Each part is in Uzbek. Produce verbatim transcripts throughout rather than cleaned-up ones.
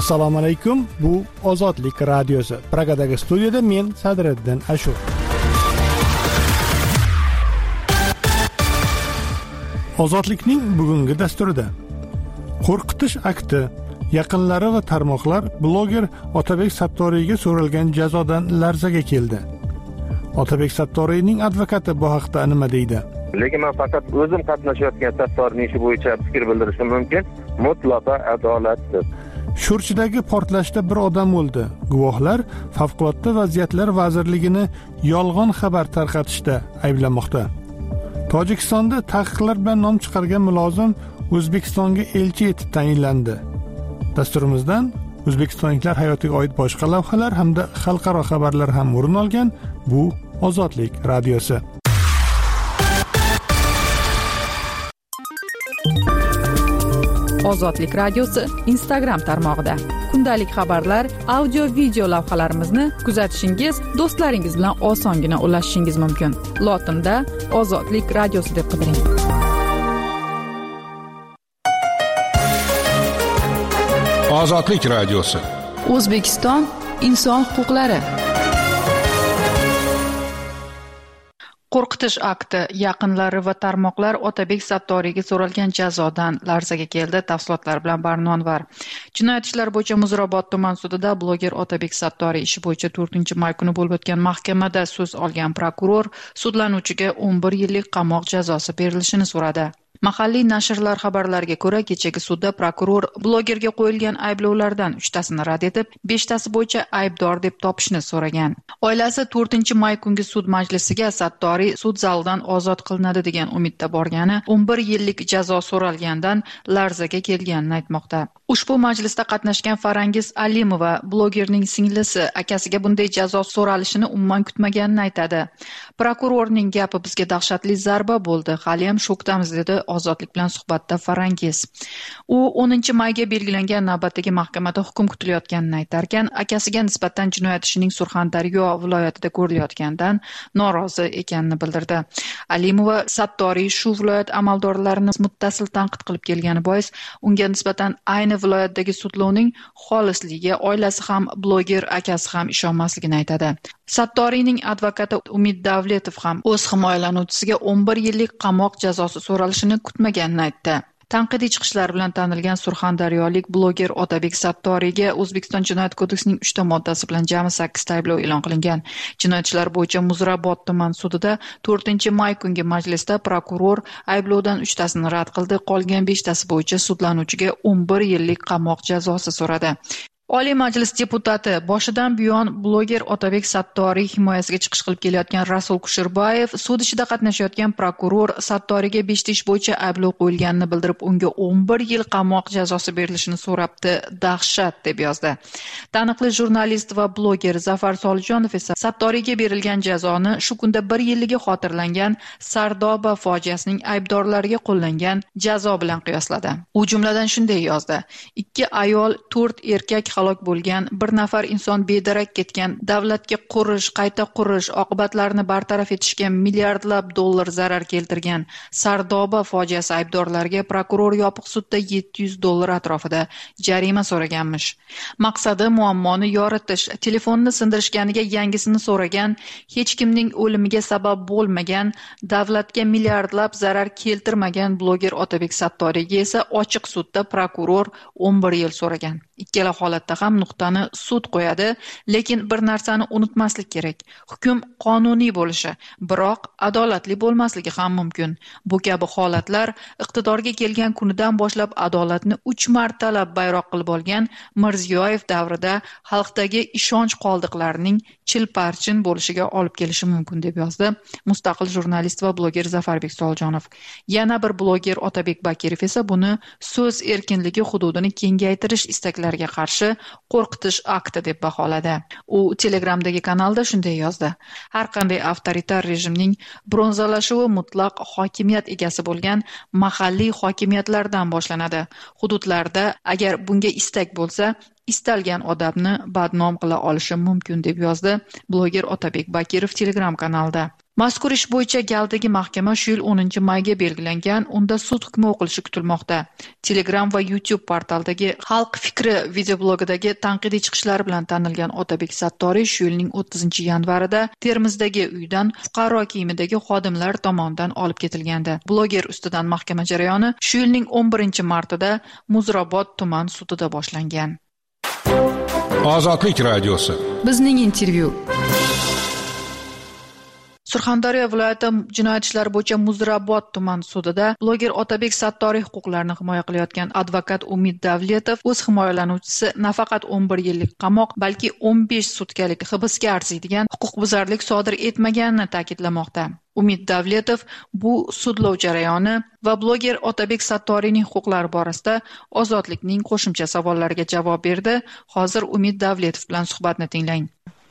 Assalomu alaykum. Bu Ozodlik radiosi. Pragadagi studiyada men Sadriddin Ashur. Ozodlikning bugungi dasturida qo'rqitish akti, yaqinlari va tarmoqlar bloger Otabek Sattoriyga so'ralgan jazodan larzaga keldi. Otabek Sattoriyning advokati bu haqda nima deydi? Lekin men faqat o'zim qatnashayotgan Sattoriyning ishi bo'yicha fikr bildirishim mumkin. Mutlaqo adolatdir. Shurchidagi portlashda bir odam o'ldi. Guvohlar Favqulodda vaziyatlar vazirligini yolg'on xabar tarqatishda ayblamoqda. Tojikistonda taqiqlar bilan nom chiqargan mulozim O'zbekistonga elchi etib tayinlandi. Dasturimizdan O'zbekistonliklar hayotiga oid boshqa lavhalar hamda xalqaro xabarlar ham o'rin olgan. Bu Ozodlik radiosi. Ozodlik radiosi Instagram tarmog'ida kundalik xabarlar, audio video lavhalarimizni kuzatishingiz, do'stlaringiz bilan osongina ulashishingiz mumkin. Lotinda Ozodlik radiosi deb qidiring. Ozodlik radiosi. O'zbekiston inson huquqlari. Qo'rqitish akti, yaqinlari va tarmoqlar Otabek Sattoriyga so'ralgan jazodan larzaga keldi. Tafsilotlar bilan Barnon var. Jinoyat ishlari bo'yicha Muzrabot tuman sudida bloger Otabek Sattoriy ishi bo'yicha to'rtinchi may kuni bo'lib o'tgan mahkamada so'z olgan prokuror sudlanuvchiga o'n bir yillik qamoq jazosi berilishini so'radi. Mahalliy nashrlar xabarlariga ko'ra, kechagi sudda prokuror blogerga qo'yilgan ayblovlardan uchtasini rad etib, beshtasi bo'yicha aybdor deb topishni so'ragan. Oilasi to'rtinchi may kungi sud majlisiga Sattoriy sud zalidan ozod qilinadi degan umidda borgani, o'n bir yillik jazo so'ralgandan larzaga kelganini aytmoqda. Ushbu majlisda qatnashgan Farangiz Alimova blogerning singlisi akasiga bunday jazo so'ralishini umuman kutmaganini aytadi. Prokurorning gapi bizga dahshatli zarba bo'ldi. Hali ham shokdamiz dedi Ozodlik bilan suhbatda Farangiz. U o'ninchi mayga belgilangan navbatdagi mahkamada hukm kutilayotganini aytarkan, akasiga nisbatan jinoyat ishining Surxondaryo viloyatida ko'rilayotganidan norozi ekanini bildirdi. Alimova Sattoriy shu viloyat amaldorlarini muttasil tanqid qilib kelgani bois, unga nisbatan ayni viloyatdagi sudlovning xolisligiga oilasi ham, bloger akasi ham ishonmasligini aytadi. Sattoriyning advokati Umid Davletov ham o'z himoyalanuvchisiga o'n bir yillik qamoq jazosi so'ralishini kutmaganini aytdi. Tanqidiy chiqishlar bilan tanilgan surxondaryolik bloger Otabek Sattoriyga O'zbekiston Jinoyat kodeksining uchta moddasi bilan jami sakkizta ayblov e'lon qilingan. Jinoyat ishlari bo'yicha Muzrabot tuman sudida to'rtinchi may kungi majlisda prokuror ayblovdan uchtasini rad qildi, qolgan beshtasi bo'yicha sudlanuvchiga o'n bir yillik qamoq jazosi so'radi. Oliy Majlis deputati boshidan buyon bloger Otabek Sattoriy himoyasiga chiqish qilib kelayotgan Rasul Kushirbayev sud ishida qatnashayotgan prokuror Sattoriyga beshta ish bo'yicha ayblov qo'yilganini bildirib, unga o'n bir yil qamoq jazosi berilishini so'rabdi. Dahshat deb yozdi. Taniqli jurnalist va bloger Zafar Solijonov esa Sattoriyga berilgan jazoni shu kunda bir yilligi xotirlangan Sardoba fojiasining aybdorlariga qo'llangan jazo bilan qiyosladi. U jumladan shunday yozdi: ikki ayol, to'rt erkak halok bo'lgan, bir nafar inson bedarak ketgan, davlatga qurish, qayta qurish, oqibatlarini bartaraf etishga milliardlab dollar zarar keltirgan Sardoba fojiasi aybdorlariga prokuror yopiq sudda yetti yuz dollar atrofida jarima so'raganmish. Maqsadi muammoni yoritish, telefonni sindirishganiga yangisini so'ragan, hech kimning o'limiga sabab bo'lmagan, davlatga milliardlab zarar keltirmagan bloger Otabek Sattoriyga esa ochiq sudda prokuror o'n bir yil so'ragan. Ikkala holatda ham nuqtani sud qo'yadi, lekin bir narsani unutmaslik kerak. Hukm qonuniy bo'lishi, biroq adolatli bo'lmasligi ham mumkin. Bu kabi holatlar iqtidorga kelgan kunidan boshlab adolatni uch martalab bayroq qilib olgan Mirziyoyev davrida xalqdagi ishonch qoldiqlarining chilparchin bo'lishiga olib kelishi mumkin deb yozdi mustaqil jurnalist va bloger Zafarbek Solijonov. Yana bir bloger Otabek Bakirov esa buni so'z erkinligi hududini kengaytirish istaklariga qarshi qo'rqitish akti deb baholadi. U Telegramdagi kanalda shunday yozdi: har qanday avtoritar rejimning bronzalashuvi mutlaq hokimiyat egasi bo'lgan mahalliy hokimiyatlardan boshlanadi. Hududlarda agar bunga istak bo'lsa, istalgan odamni badnom qila olishi mumkin deb yozdi bloger Otabek Bakirov Telegram kanalida. Mazkur ish bo'yicha galdagi mahkama shu yil o'ninchi mayga belgilangan, unda sud hukmi o'qilishi kutilmoqda. Telegram va YouTube portaldagi Xalq fikri videoblogidagi tanqidiy chiqishlari bilan tanilgan Otabek Sattoriy shu yilning o'ttizinchi yanvarida Termizdagi uydan fuqaro kiyimidagi xodimlar tomonidan olib ketilgandi. Bloger ustidan mahkama jarayoni shu yilning o'n birinchi martida Muzrabot tuman sudida boshlangan. Ozodlik radiosi. Bizning intervyu. Surxondaryo viloyati jinoyat ishlari bo'yicha Muzrabot tuman sudida bloger Otabek Sattoriy huquqlarini himoya qilayotgan advokat Umid Davletov o'z himoyalanuvchisi nafaqat o'n bir yillik qamoq, balki o'n besh sutkalik hibsga arziydigan huquqbuzarlik sodir etmaganini ta'kidlamoqda. Umid Davletov bu sudlov jarayoni va bloger Otabek Sattoriyning huquqlari borasida Ozodlikning qo'shimcha savollariga javob berdi. Hozir Umid Davletov bilan suhbatni tinglang.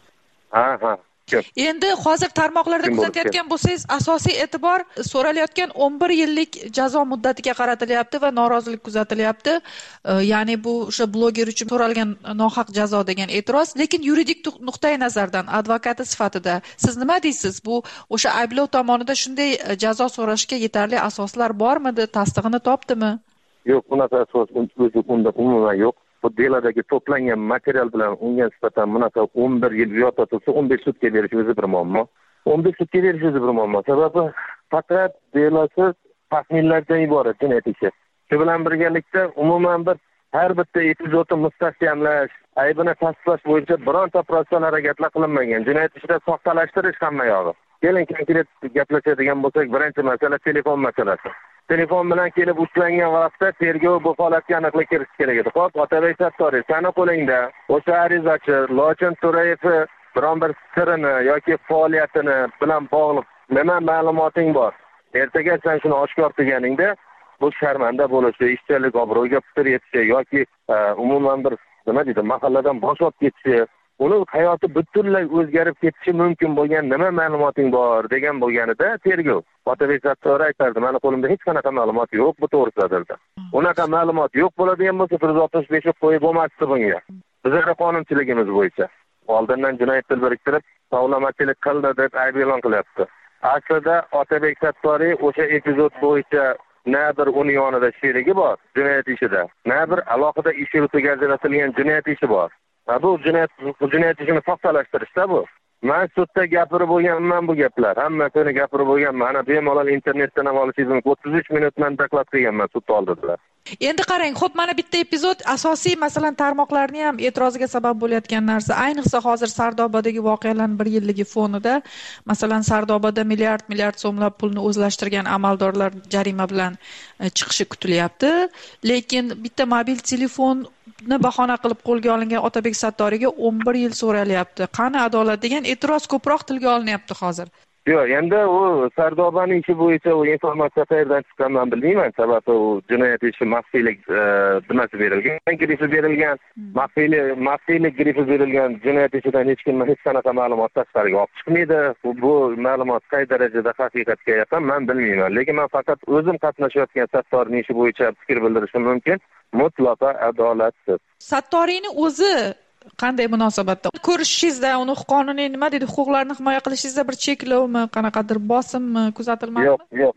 Ha, ha. Endi hozir tarmoqlarda kuzatayotgan bo'lsangiz, asosiy e'tibor so'ralayotgan o'n bir yillik jazo muddatiga qaratilyapti va norozilik kuzatilyapti. Ya'ni bu o'sha bloger uchun so'ralgan nohaq jazo degan e'tiroz, lekin yuridik nuqtai nazardan advokati sifatida siz nima deysiz? Bu o'sha ayblov tomonidan shunday jazo so'rashga yetarli asoslar bormidi? Tasdig'ini topdimi? Yo'q, bunaqa asos unda umuman yo'q. Bu deladagi to'plangan material bilan unga nisbatan bunaqa o'n bir yil yota tursa o'n besh sudga berish o'zi bir muammo. o'n besh sudga berish o'zi bir muammo. Sababi faqat delasi taxminlardan iborat jinoyat ishi. Shu bilan birgalikda umuman bir har bitta epizodni mustahkamlash, aybini tasdiqlash bo'yicha bironta protsessual harakatlar qilinmagan. Jinoyat ishida soxtalashtirish hamma yog'i. Keling konkret gaplashadigan bo'lsak, birinchi masala telefon masalasi. Telefon bilan kelib ushlangan vaqtda tergov bu holatga aniqlik kiritish kerak edi. Xo'p, Otabek Sattoriy, sani qo'lingda o'sha arizachi Lochin To'rayev biron bir sirini yoki faoliyatini bilan bog'liq nima ma'lumoting bor? Ertaga sen shuni oshkor qilganingda bu sharmanda bo'lishi, ishchilik obro'ga putur yetishi yoki umuman bir nima deydi, mahalladan bo'shab ketishi, uni hayoti butunlay o'zgarib ketishi mumkin bo'lgan nima ma'lumoting bor degan bo'lganida tergov Otabek Sattoriy aytardi, meni qo'limda hech qanaqa ma'lumot yo'q, bu to'g'risida dedi. Unaqa ma'lumot yo'q bo'ladigan bo'lsa, bir yuz oltmish besh qo'yib bo'lmasdi bunga. Bizning qonunchiligimiz bo'yicha oldindan jinoyat til biriktirib, tovlamachilik qildi deb ayb e'lon qilyapti. Aslida Otabek Sattoriy o'sha epizod bo'yicha na bir uning yonida sherigi bor jinoyat ishida, na bir alohida ish yuritiga ajratilgan jinoyat ishi bor. Bu jinoyat jinoyat ishini soxtalashtirishda bu. Men sudda gapirib bo'lganman bu gaplar. Hammasini gapirib bo'lganman. Mana bemalol internetdan ham olishingiz mumkin. o'ttiz uch minutdan doklad qilganman sud oldida. Endi qarang, xo'p, mana bitta epizod asosiy masalan tarmoqlarning ham e'tiroziga sabab bo'layotgan narsa. Ayniqsa hozir Sardobadagi voqealarning bir yilligi fonida, masalan Sardobada milliard milliard so'mlab pulni o'zlashtirgan amaldorlar jarima bilan chiqishi kutilyapti. Lekin bitta mobil telefonni bahona qilib qo'lga olingan Otabek Sattoriyga o'n bir yil so'ralyapti. Qani adolat degan e'tiroz ko'proq tilga olinyapti hozir. Yo'q, endi u Sardobaning ishi bo'yicha u informatsiya qayerdan chiqqan men bilmayman. Sababi u jinoyat ishi maxfiylik nimasi berilgan, grifi berilgan, maxfiylik maxfiylik grifi berilgan jinoyat ishidan hech kim hech qanaqa ma'lumot tashqariga olib chiqmaydi. Bu ma'lumot qay darajada haqiqatga yaqin men bilmayman. Lekin men faqat o'zim qatnashayotgan Sattoriyning ishi bo'yicha fikr bildirishim mumkin. Mutlaqo adolatsiz. Sattoriyning o'zi qanday munosabatda ko'rishingizda, uni qonuniy nima deydi, huquqlarini himoya qilishingizda bir cheklovmi, qanaqadir bosimmi kuzatilmadimi? Yo'q, yo'q.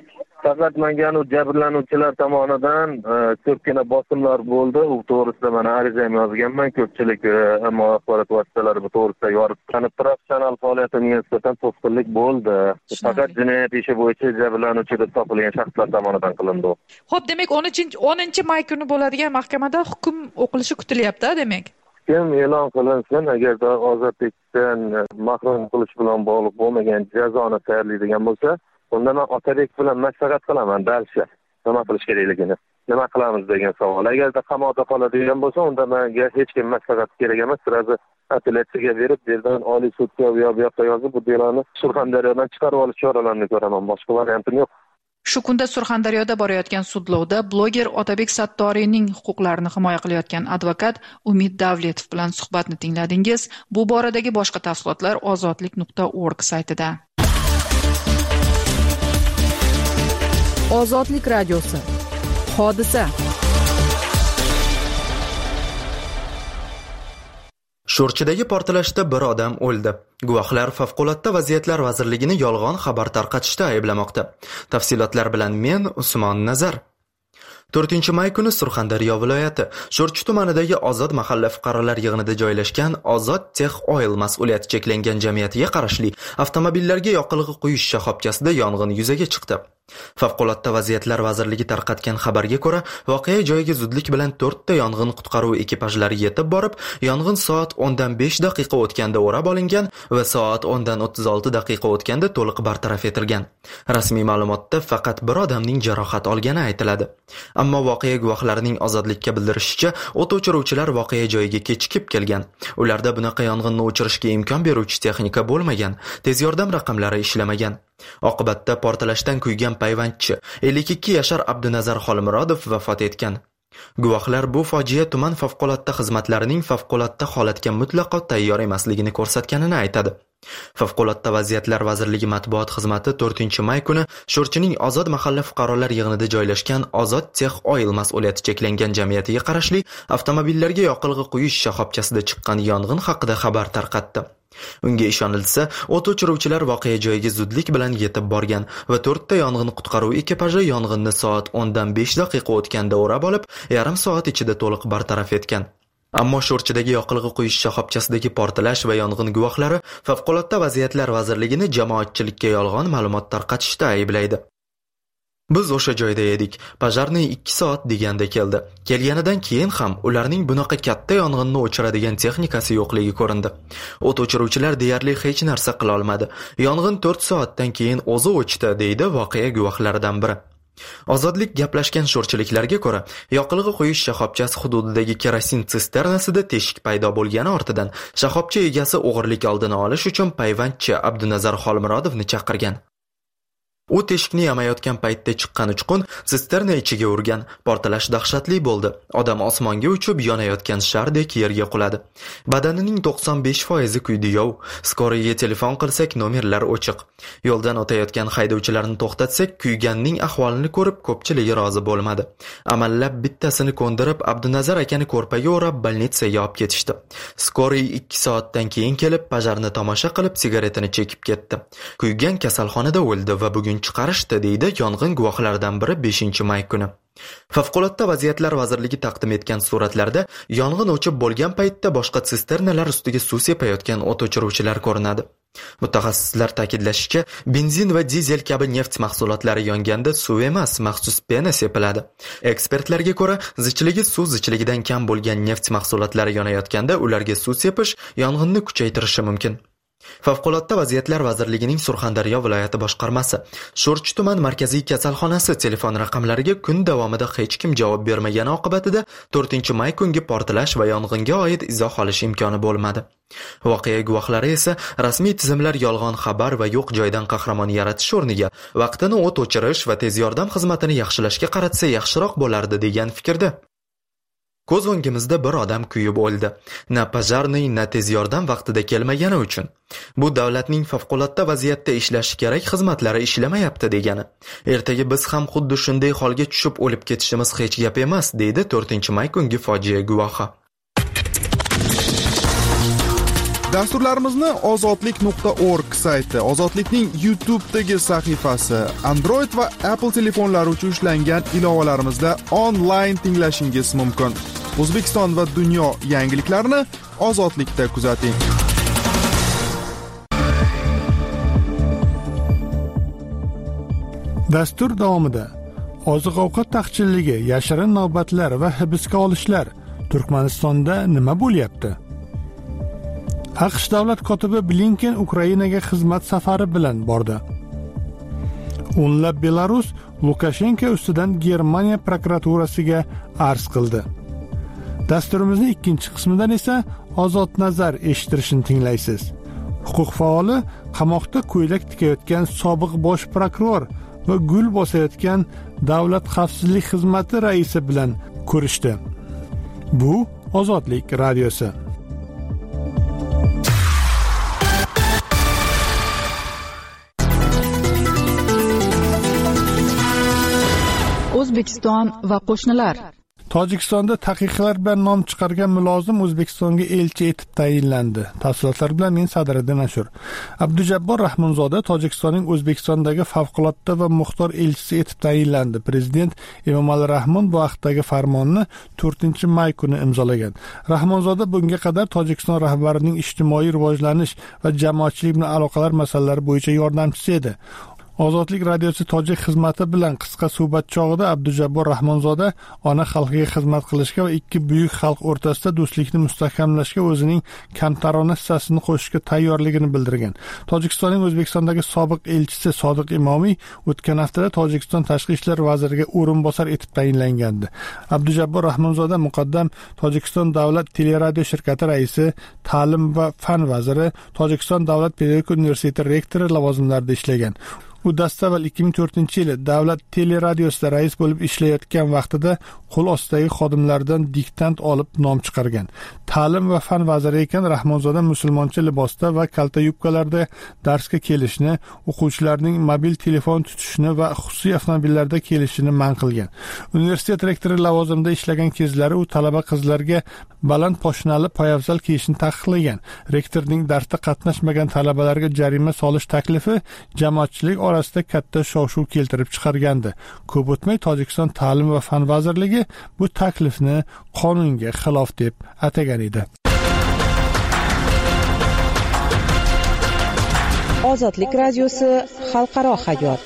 Faqat menga u jabrlanuvchilar tomonidan ko'pgina bosimlar bo'ldi. U to'g'risida mana ariza ham yozganman. Ko'pchilik ammo axborot vositalari bu to'g'risida yoritib, professional faoliyatimga nisbatan to'sqinlik bo'ldi. Faqat jinoyat ishi bo'yicha jabrlanuvchi deb topilgan shaxslar tomonidan qilindi. Xo'p, demak o'ninchi may kuni bo'ladigan mahkamada hukm o'qilishi kutilyapti, demak. Kim e'lon qilinsin, agarda ozodlikdan mahrum qilish bilan bog'liq bo'lmagan jazoni tayyorlaydigan bo'lsa, unda men Otabek bilan maslahat qilaman dalsha. Nima qilish kerakligini, nima qilamiz degan savol. Agarda qamoqda qoladigan bo'lsa, unda menga hech kim maslahat kerak emas. Sirazi apellyatsiyaga berib, yerdan Oliy sudga u yoqqa yozib, bu deloni Surxondaryodan chiqarib olish choralarini ko'raman. Boshqa variantim yo'q. Shu kunda Surxondaryoda borayotgan sudlovda bloger Otabek Sattoriyning huquqlarini himoya qilayotgan advokat Umid Davletov bilan suhbatni tingladingiz. Bu boradagi boshqa tafsilotlar ozodlik nuqta org saytida. Ozodlik radiosi. Hodisa. Sho'rchidagi portlashda bir odam o'ldi. Guvohlar Favqulodda vaziyatlar vazirligini yolg'on xabar tarqatishda ayblamoqda. Tafsilotlar bilan men Usmon Nazar. to'rtinchi may kuni Surxondaryo viloyati Sho'rchi tumanidagi Ozod mahalla fuqarolar yig'inida joylashgan Ozod Tex Oil mas'uliyati cheklangan jamiyatiga qarashli avtomobillarga yoqilg'i quyish shoxobchasida yong'in yuzaga chiqdi. Favqulodda vaziyatlar vazirligi tarqatgan xabarga ko'ra, voqea joyiga zudlik bilan to'rtta yong'in qutqaruv ekipajlari yetib borib, yong'in soat o'ndan besh daqiqa o'tganda o'rab olingan va soat o'ndan o'ttiz olti daqiqa o'tganda to'liq bartaraf etilgan. Rasmiy ma'lumotda faqat bir odamning jarohat olgani aytiladi. Ammo voqea guvohlarining ozodlikka bildirishicha, o't o'chiruvchilar voqea joyiga kechikib kelgan. Ularda bunaqa yong'inni o'chirishga imkon beruvchi texnika bo'lmagan, tez yordam raqamlari ishlamagan. Oqibatda portlashdan kuygan payvandchi ellik ikki yashar Abdunazar Xolmurodov vafot etgan. Guvohlar bu fojia tuman favqulodda xizmatlarining favqulodda holatga mutlaqo tayyor emasligini ko'rsatganini aytadi. Favqulodda vaziyatlar vazirligi matbuot xizmati to'rtinchi may kuni Sho'rchining Ozod mahalla fuqarolar yig'inida joylashgan Ozod Tex Oil mas'uliyati cheklangan jamiyatiga qarashli avtomobillarga yoqilg'i quyish shoxobchasida chiqqan yong'in haqida xabar tarqatdi. Unga ishonilsa, o't o'chiruvchilar voqea joyiga zudlik bilan yetib borgan va to'rtta yong'in qutqaruv ekipaji yong'inni soat o'ndan besh daqiqa o'tganda o'rab olib, yarim soat ichida to'liq bartaraf etgan. Ammo Sho'rchidagi yoqilg'i quyish shoxobchasidagi portlash va yong'in guvohlari Favqulodda vaziyatlar vazirligini jamoatchilikka yolg'on ma'lumot tarqatishda ayblaydi. Biz o'sha joyda edik. Pajarni ikki soat deganda keldi. Kelganidan keyin ham ularning bunaqa katta yong'inni o'chiradigan texnikasi yo'qligi ko'rindi. O't o'chiruvchilar deyarli hech narsa qila olmadi. Yong'in to'rt soatdan keyin o'zi o'chdi, deydi voqea guvohlaridan biri. Ozodlik gaplashgan sho'rchiliklarga ko'ra, yoqilg'i quyish shoxobchasi hududidagi kerosin sisternasida teshik paydo bo'lgani ortidan shoxobcha egasi o'g'irlik oldini olish uchun payvandchi Abdunazar Xolmurodovni chaqirgan. U teshikni yamayotgan paytda chiqqan uchqun sisterna ichiga urgan. Portlash dahshatli bo'ldi. Odam osmonga uchib yonayotgan shardek yerga quladi. Badanining to'qson besh foizi kuydi yov. Skoriyaga telefon qilsak nomerlar o'chiq. Yo'ldan o'tayotgan haydovchilarni to'xtatsak, kuyganning ahvolini ko'rib ko'pchiligi rozi bo'lmadi. Amallab bittasini ko'ndirib Abdunazar akani ko'rpaga o'rab bolnitsaga olib ketishdi. Skoriy ikki soatdan keyin kelib pajarni tomosha qilib sigaretini chekib ketdi. Kuygan kasalxonada o'ldi va bugun chiqarishdi, deydi yong'in guvohlaridan biri beshinchi may kuni. Favqulodda vaziyatlar vazirligi taqdim etgan suratlarda yong'in o'chib bo'lgan paytda boshqa sisternalar ustiga suv sepayotgan o't o'chiruvchilar ko'rinadi. Mutaxassislar ta'kidlashicha, benzin va dizel kabi neft mahsulotlari yonganda suv emas, maxsus pena sepiladi. Ekspertlarga ko'ra, zichligi suv zichligidan kam bo'lgan neft mahsulotlari yonayotganda ularga suv sepish yong'inni kuchaytirishi mumkin. Favqulodda vaziyatlar vazirligining Surxondaryo viloyati boshqarmasi Sho'rchi tuman markaziy kasalxonasi telefon raqamlariga kun davomida hech kim javob bermagani oqibatida to'rtinchi may kungi portlash va yong'inga oid izoh olish imkoni bo'lmadi. Voqea guvohlari esa rasmiy tizimlar yolg'on xabar va yo'q joydan qahramon yaratish o'rniga vaqtini o't o'chirish va tez yordam xizmatini yaxshilashga qaratsa yaxshiroq bo'lardi degan fikrda. Ko'z o'ngimizda bir odam kuyib o'ldi. Na pajarniy, na tez yordam vaqtida kelmagani uchun. Bu davlatning favqulodda vaziyatda ishlashi kerak xizmatlari ishlamayapti degani. Ertaga biz ham xuddi shunday holga tushib o'lib ketishimiz hech gap emas, deydi to'rtinchi may kungi fojia guvohi. Dasturlarimizni ozodlik nuqta org sayti, Ozodlikning YouTube'dagi sahifasi, Android va Apple telefonlari uchun ishlangan ilovalarimizda onlayn tinglashingiz mumkin. O'zbekiston va dunyo yangiliklarini Ozodlikda kuzating. Dastur davomida oziq-ovqat taqchilligi, yashirin navbatlar va hibsga olishlar Turkmanistonda nima bo'lyapti? AQSh davlat kotibi Blinken Ukrainaga xizmat safari bilan bordi. O'nlab Belarus Lukashenko ustidan Germaniya prokuraturasiga arz qildi. Dasturimizning ikkinchi qismidan esa Ozod nazar eshittirishni tinglaysiz. Huquq faoli qamoqda ko'ylak tikayotgan sobiq bosh prokuror va gul bosayotgan Davlat xavfsizlik xizmati raisi bilan ko'rishdi. Bu Ozodlik radiosi. O'zbekiston va qo'shnilar. Tojikistonda taqiqlar bilan nom chiqargan mulozim O'zbekistonga elchi etib tayinlandi. Tafsilotlar bilan men Sadriddin Ashur. Abdujabbor Rahmonzoda Tojikistonning O'zbekistondagi favqulodda va muxtor elchisi etib tayinlandi. Prezident Emomali Rahmon bu vaqtdagi farmonni to'rtinchi may kuni imzolagan. Rahmonzoda bunga qadar Tojikiston rahbarining ijtimoiy rivojlanish va jamoatchilik bilan aloqalar masalalari bo'yicha yordamchisi edi. Ozodlik radiosi Tojik xizmati bilan qisqa suhbat chog'ida Abdujabbor Rahmonzoda ona xalqiga xizmat qilishga va ikki buyuk xalq o'rtasida do'stlikni mustahkamlashga o'zining kamtarona hissasini qo'shishga tayyorligini bildirgan. Tojikistonning O'zbekistondagi sobiq elchisi Sodiq Imomiy o'tgan haftada Tojikiston tashqi ishlar vaziriga o'rinbosar etib tayinlangandi. Abdujabbor Rahmonzoda muqaddam Tojikiston davlat teleradio shirkati raisi, ta'lim va fan vaziri, Tojikiston davlat pedagogika universiteti rektori lavozimlarida ishlagan. U dastavval ikki ming to'rtinchi yili davlat teleradiosida rais bo'lib ishlayotgan vaqtida qo'l ostidagi xodimlardan diktant olib nom chiqargan. Ta'lim va fan vaziri ekan Rahmonzoda musulmoncha libosda va kalta yubkalarda darsga kelishni, o'quvchilarning mobil telefon tutishni va xususiy avtomobillarda kelishini man qilgan. Universitet rektori lavozimida ishlagan kezlari u talaba qizlarga baland poshnali poyafzal kiyishni taqiqlagan. Rektorning darsda qatnashmagan talabalarga jarima solish taklifi jamoatchilik orasida katta shov-shuv keltirib chiqargandi. Ko'p o'tmay Tojikiston ta'lim va fan vazirligi bu taklifni qonunga xilof deb atagan edi. Ozodlik radiosi xalqaro hayot.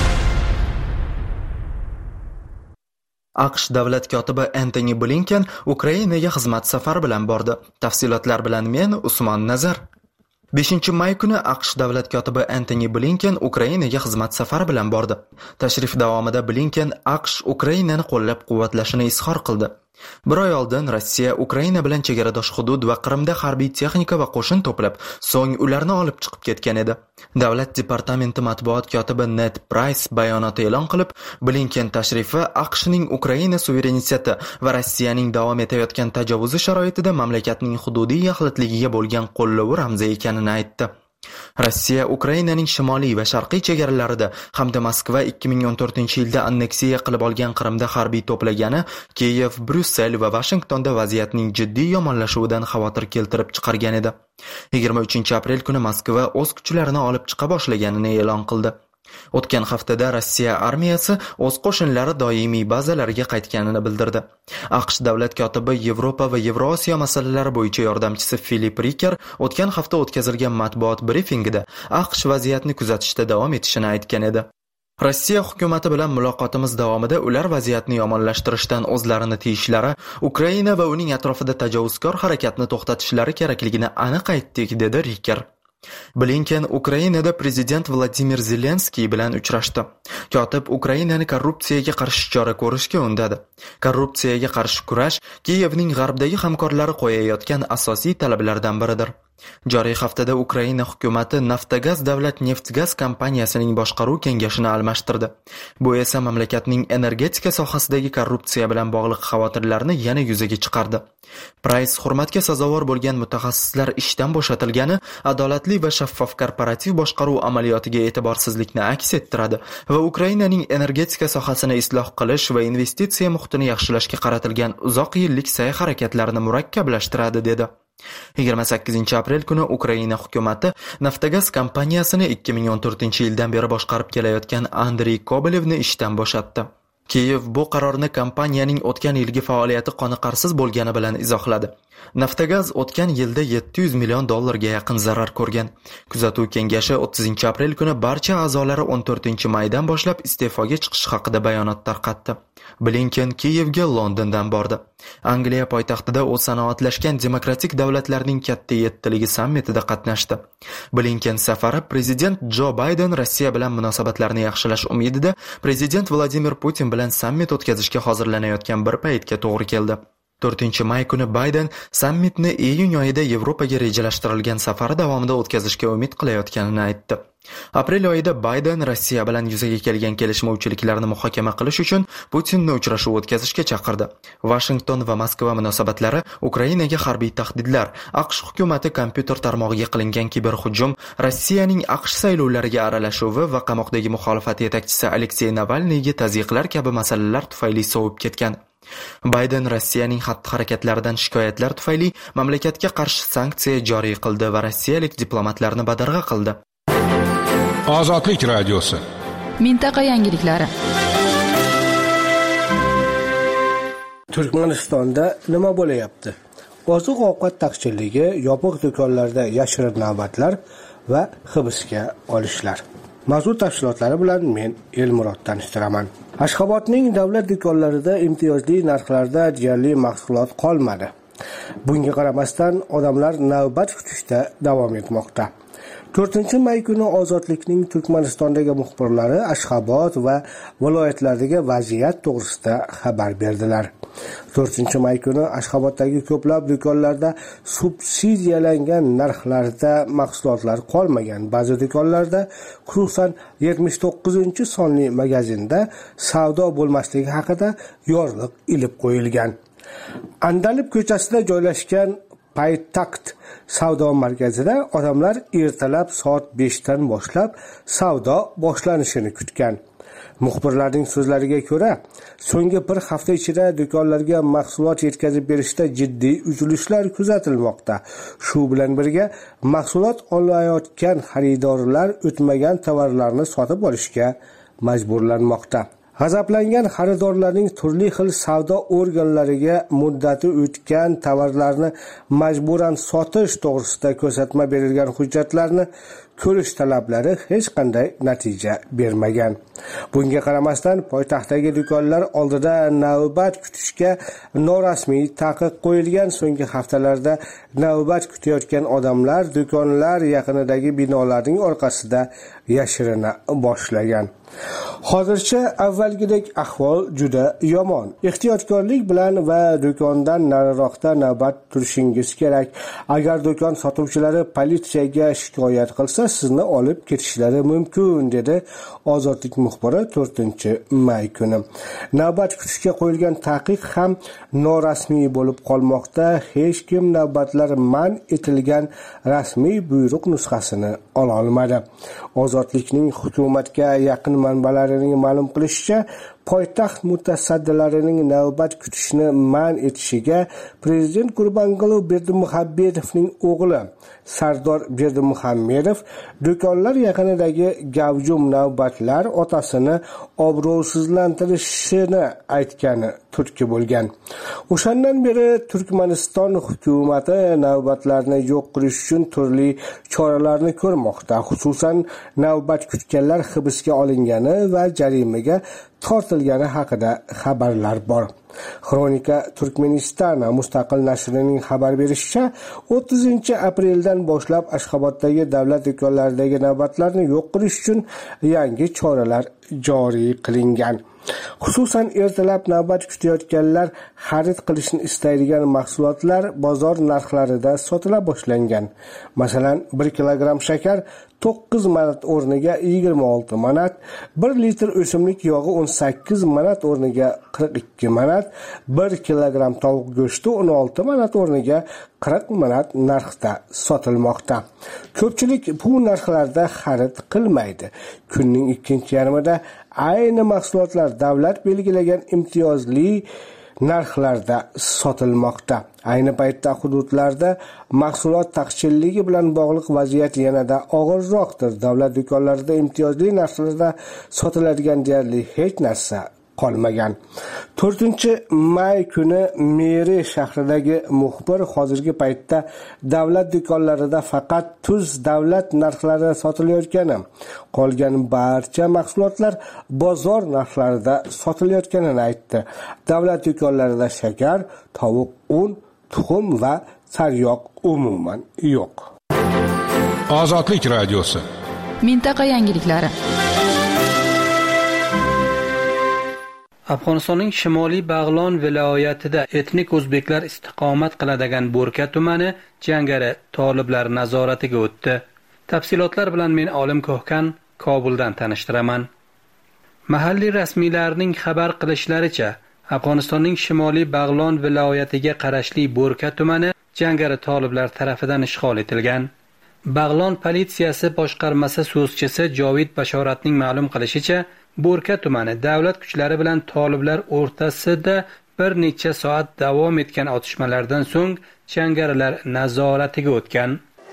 AQSh davlat kotibi Antony Blinken Ukrainaga xizmat safari bilan bordi. Tafsilotlar bilan men Usmon Nazar. beshinchi may kuni AQSh davlat kotibi Antony Blinken Ukrainaga xizmat safari bilan bordi. Tashrif davomida Blinken AQSh Ukrainani qo'llab-quvvatlashini izhor qildi. Bir oy oldin Rossiya Ukraina bilan chegaradosh hudud va Qrimda harbiy texnika va qo'shin to'plab, so'ng ularni olib chiqib ketgan edi. Davlat departamenti matbuot kotibi Ned Price bayonot e'lon qilib, Blinken tashrifi AQShning Ukraina suvereniteti va Rossiyaning davom etayotgan tajovuzi sharoitida mamlakatning hududiy yaxlitligiga bo'lgan qo'llovi ramzi ekanini aytdi. Rossiya Ukrainaning shimoliy va sharqiy chegaralarida hamda Moskva ikki ming o'n to'rtinchi yilda anneksiya qilib olgan Qrimda harbiy to'plagani Kiyev, Bryussel va Washingtonda vaziyatning jiddiy yomonlashuvidan xavotir keltirib chiqargan edi. yigirma uchinchi aprel kuni Moskva o'z kuchlarini olib chiqa boshlaganini e'lon qildi. O'tgan haftada Rossiya armiyasi o'z qo'shinlari doimiy bazalariga qaytganini bildirdi. AQSh davlat kotibi Yevropa va Yevrosiyo masalalari bo'yicha yordamchisi Filip Riker o'tgan hafta o'tkazilgan matbuot brifingida AQSh vaziyatni kuzatishda davom etishini aytgan edi. Rossiya hukumati bilan muloqotimiz davomida ular vaziyatni yomonlashtirishdan o'zlarini tiyishlari, Ukraina va uning atrofida tajovuzkor harakatni to'xtatishlari kerakligini aniq aytdik, dedi Riker. Blinken Ukrainada prezident Vladimir Zelenskiy bilan uchrashdi. Kotib Ukrainani korrupsiyaga qarshi chora ko'rishga undadi. Korrupsiyaga qarshi kurash Kiyevning g'arbdagi hamkorlari qo'yayotgan asosiy talablardan biridir. Joriy haftada Ukraina hukumati Naftogaz davlat neft-gaz kompaniyasining boshqaruv kengashini almashtirdi. Bu esa mamlakatning energetika sohasidagi korrupsiya bilan bog'liq xavotirlarni yana yuzaga chiqardi. Price hurmatga sazovor bo'lgan mutaxassislar ishdan bo'shatilgani adolatli va shaffof korporativ boshqaruv amaliyotiga e'tiborsizlikni aks ettiradi va Ukrainaning energetika sohasini isloh qilish va investitsiya muhitini yaxshilashga qaratilgan uzoq yillik sa'y-harakatlarni murakkablashtiradi, dedi. yigirma sakkizinchi aprel kuni Ukraina hukumati Naftogaz kompaniyasini ikki ming o'n to'rtinchi yildan beri boshqarib kelayotgan Andrey Kobalevni ishdan bo'shatdi. Kiyev bu qarorni kompaniyaning o'tgan yilgi faoliyati qoniqarsiz bo'lgani bilan izohladi. Naftogaz o'tgan yilda yetti yuz million dollarga yaqin zarar ko'rgan. Kuzatuv kengashi o'ttizinchi aprel kuni barcha a'zolari o'n to'rtinchi maydan boshlab iste'foga chiqish haqida bayonot tarqatdi. Blinken Kiyevga Londondan bordi. Angliya poytaxtida u sanoatlashgan demokratik davlatlarning katta yettiligi sammitida qatnashdi. Blinken safari prezident Jo Bayden Rossiya bilan munosabatlarni yaxshilash umidida prezident Vladimir Putin bilan sammit o'tkazishga hozirlanayotgan bir paytga to'g'ri keldi. to'rtinchi may kuni Bayden sammitni iyun oyida Yevropaga rejalashtirilgan safari davomida o'tkazishga umid qilayotganini aytdi. Aprel oyida Bayden Rossiya bilan yuzaga kelgan kelishmovchiliklarni muhokama qilish uchun Putinni uchrashuv o'tkazishga chaqirdi. Washington va Moskva munosabatlari Ukrainaga harbiy tahdidlar, AQSh hukumati kompyuter tarmog'iga qilingan kiberhujum, Rossiyaning AQSh saylovlariga aralashuvi va qamoqdagi muxolifat yetakchisi Aleksey Navalniyga tazyiqlar kabi masalalar tufayli sovib ketgan. Bayden Rossiyaning xatti-harakatlaridan shikoyatlar tufayli mamlakatga qarshi sanksiya joriy qildi va rossiyalik diplomatlarni badarg'a qildi. Ozodlik radiosi. Mintaqa yangiliklari. Turkmanistonda nima bo'layapti? Oziq-ovqat taqchilligi, yopiq do'konlarda yashirin navbatlar va hibsga olishlar. Mavzu tafsilotlari bilan men Elmurod tanishtiraman. Ashxobodning davlat do'konlarida imtiyozli narxlarda deyarli mahsulot qolmadi. Bunga qaramasdan odamlar navbat kutishda davom etmoqda. to'rtinchi may kuni Ozodlikning Turkmanistondagi muxbirlari Ashxobod va viloyatlardagi vaziyat to'g'risida xabar berdilar. to'rtinchi may kuni Ashxoboddagi ko'plab do'konlarda subsidiyalangan narxlarda mahsulotlar qolmagan. Ba'zi do'konlarda, xususan yetmish to'qqizinchi sonli magazinda savdo bo'lmasligi haqida yorliq ilib qo'yilgan. Andalib ko'chasida joylashgan Paytaxt savdo markazida odamlar ertalab soat beshdan boshlab savdo boshlanishini kutgan. Muxbirlarning so'zlariga ko'ra, so'nggi bir hafta ichida do'konlarga mahsulot yetkazib berishda jiddiy uzilishlar kuzatilmoqda. Shu bilan birga mahsulot olayotgan xaridorlar o'tmagan tovarlarni sotib olishga majburlanmoqda. G'azablangan xaridorlarning turli xil savdo organlariga muddati o'tgan tovarlarni majburan sotish to'g'risida ko'rsatma berilgan hujjatlarni ko'rish talablari hech qanday natija bermagan. Bunga qaramasdan poytaxtdagi do'konlar oldida navbat kutishga norasmiy taqiq qo'yilgan. So'nggi haftalarda navbat kutayotgan odamlar do'konlar yaqinidagi binolarning orqasida yashirina boshlagan. Hozircha avvalgidek ahvol juda yomon. Ehtiyotkorlik bilan va do'kondan nariroqda navbat turishingiz kerak. Agar do'kon sotuvchilari politsiyaga shikoyat qilsa, sizni olib ketishlari mumkin, dedi Ozodlik muxbiri to'rtinchi may kuni. Navbat kutishga qo'yilgan taqiq ham norasmiy bo'lib qolmoqda. Hech kim navbatlar man etilgan rasmiy buyruq nusxasini ola olmadi. Ozodlikning hukumatga yaqin manbalarining ma'lum qilishicha, poytaxt mutasaddilarining navbat kutishni man etishiga prezident Gurbanguli Berdimuhamedovning o'g'li Sardor Berdimuhamedov do'konlar yaqinidagi gavjum navbatlar otasini obro'sizlantirishini aytgani turtki bo'lgan. O'shandan beri Turkmaniston hukumati navbatlarni yo'q qilish uchun turli choralarni ko'rmoqda. Xususan, navbat kutganlar hibsga olingani va jarimaga tortilgani haqida xabarlar bor. Xronika Turkmeniston mustaqil nashrining xabar berishicha, o'ttizinchi apreldan boshlab Ashxoboddagi davlat do'konlaridagi navbatlarni yo'q qilish uchun yangi choralar joriy qilingan. Xususan, ertalab navbat kutayotganlar xarid qilishni istaydigan mahsulotlar bozor narxlarida sotila boshlangan. Masalan, bir kilogramm shakar to'qqiz manat o'rniga yigirma olti manat, bir litr o'simlik yog'i o'n sakkiz manat o'rniga qirq ikki manat, bir kilogramm tovuq go'shti o'n olti manat o'rniga qirq manat narxda sotilmoqda. Ko'pchilik bu narxlarda xarid qilmaydi. Kunning ikkinchi yarmida ayni mahsulotlar davlat belgilagan imtiyozli narxlarda sotilmoqda. Ayni paytda hududlarda mahsulot taqchilligi bilan bog'liq vaziyat yanada og'irroqdir. Davlat do'konlarida imtiyozli narxlarda sotiladigan deyarli hech narsa qolmagan. to'rtinchi may kuni Meri shahridagi muxbir hozirgi paytda davlat do'konlarida faqat tuz davlat narxlarida sotilayotgani, qolgan barcha mahsulotlar bozor narxlarida sotilayotganini aytdi. Davlat do'konlarida shakar, tovuq, un, tuxum va sariyog' umuman yo'q. Ozodlik radiosi. Mintaqa yangiliklari. Afg'onistonning Shimoliy Bag'lon viloyatida etnik o'zbeklar istiqomat qiladigan Bo'rka tumani jangari toliblar nazoratiga o'tdi. Tafsilotlar bilan men Olim Ko'hkan Kobuldan tanishtiraman. Mahalliy rasmiylarning xabar qilishlaricha, Afg'onistonning Shimoliy Bag'lon viloyatiga qarashli Bo'rka tumani jangari toliblar tarafidan ishg'ol etilgan. Bag'lon politsiyasi boshqarmasi so'zchisi Jovid Bashoratning ma'lum qilishicha, Bo'rka tumani davlat kuchlari bilan toliblar o'rtasida bir necha soat davom etgan otishmalardan so'ng jangarilar nazoratiga o'tgan.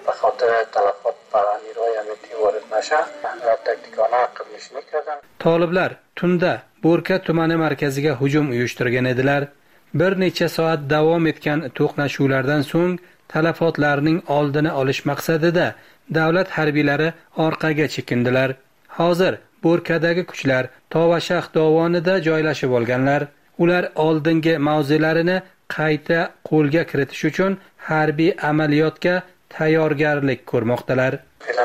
Toliblar tunda Bo'rka tumani markaziga hujum uyushtirgan edilar. Bir necha soat davom etgan to'qnashuvlardan so'ng talafotlarning oldini olish maqsadida davlat harbiylari orqaga chekindilar. Hozir Bo'rkadagi kuchlar Tovashax dovonida joylashib olganlar. Ular oldingi mavzelarini qayta qo'lga kiritish uchun harbiy amaliyotga tayyorgarlik ko'rmoqdalar.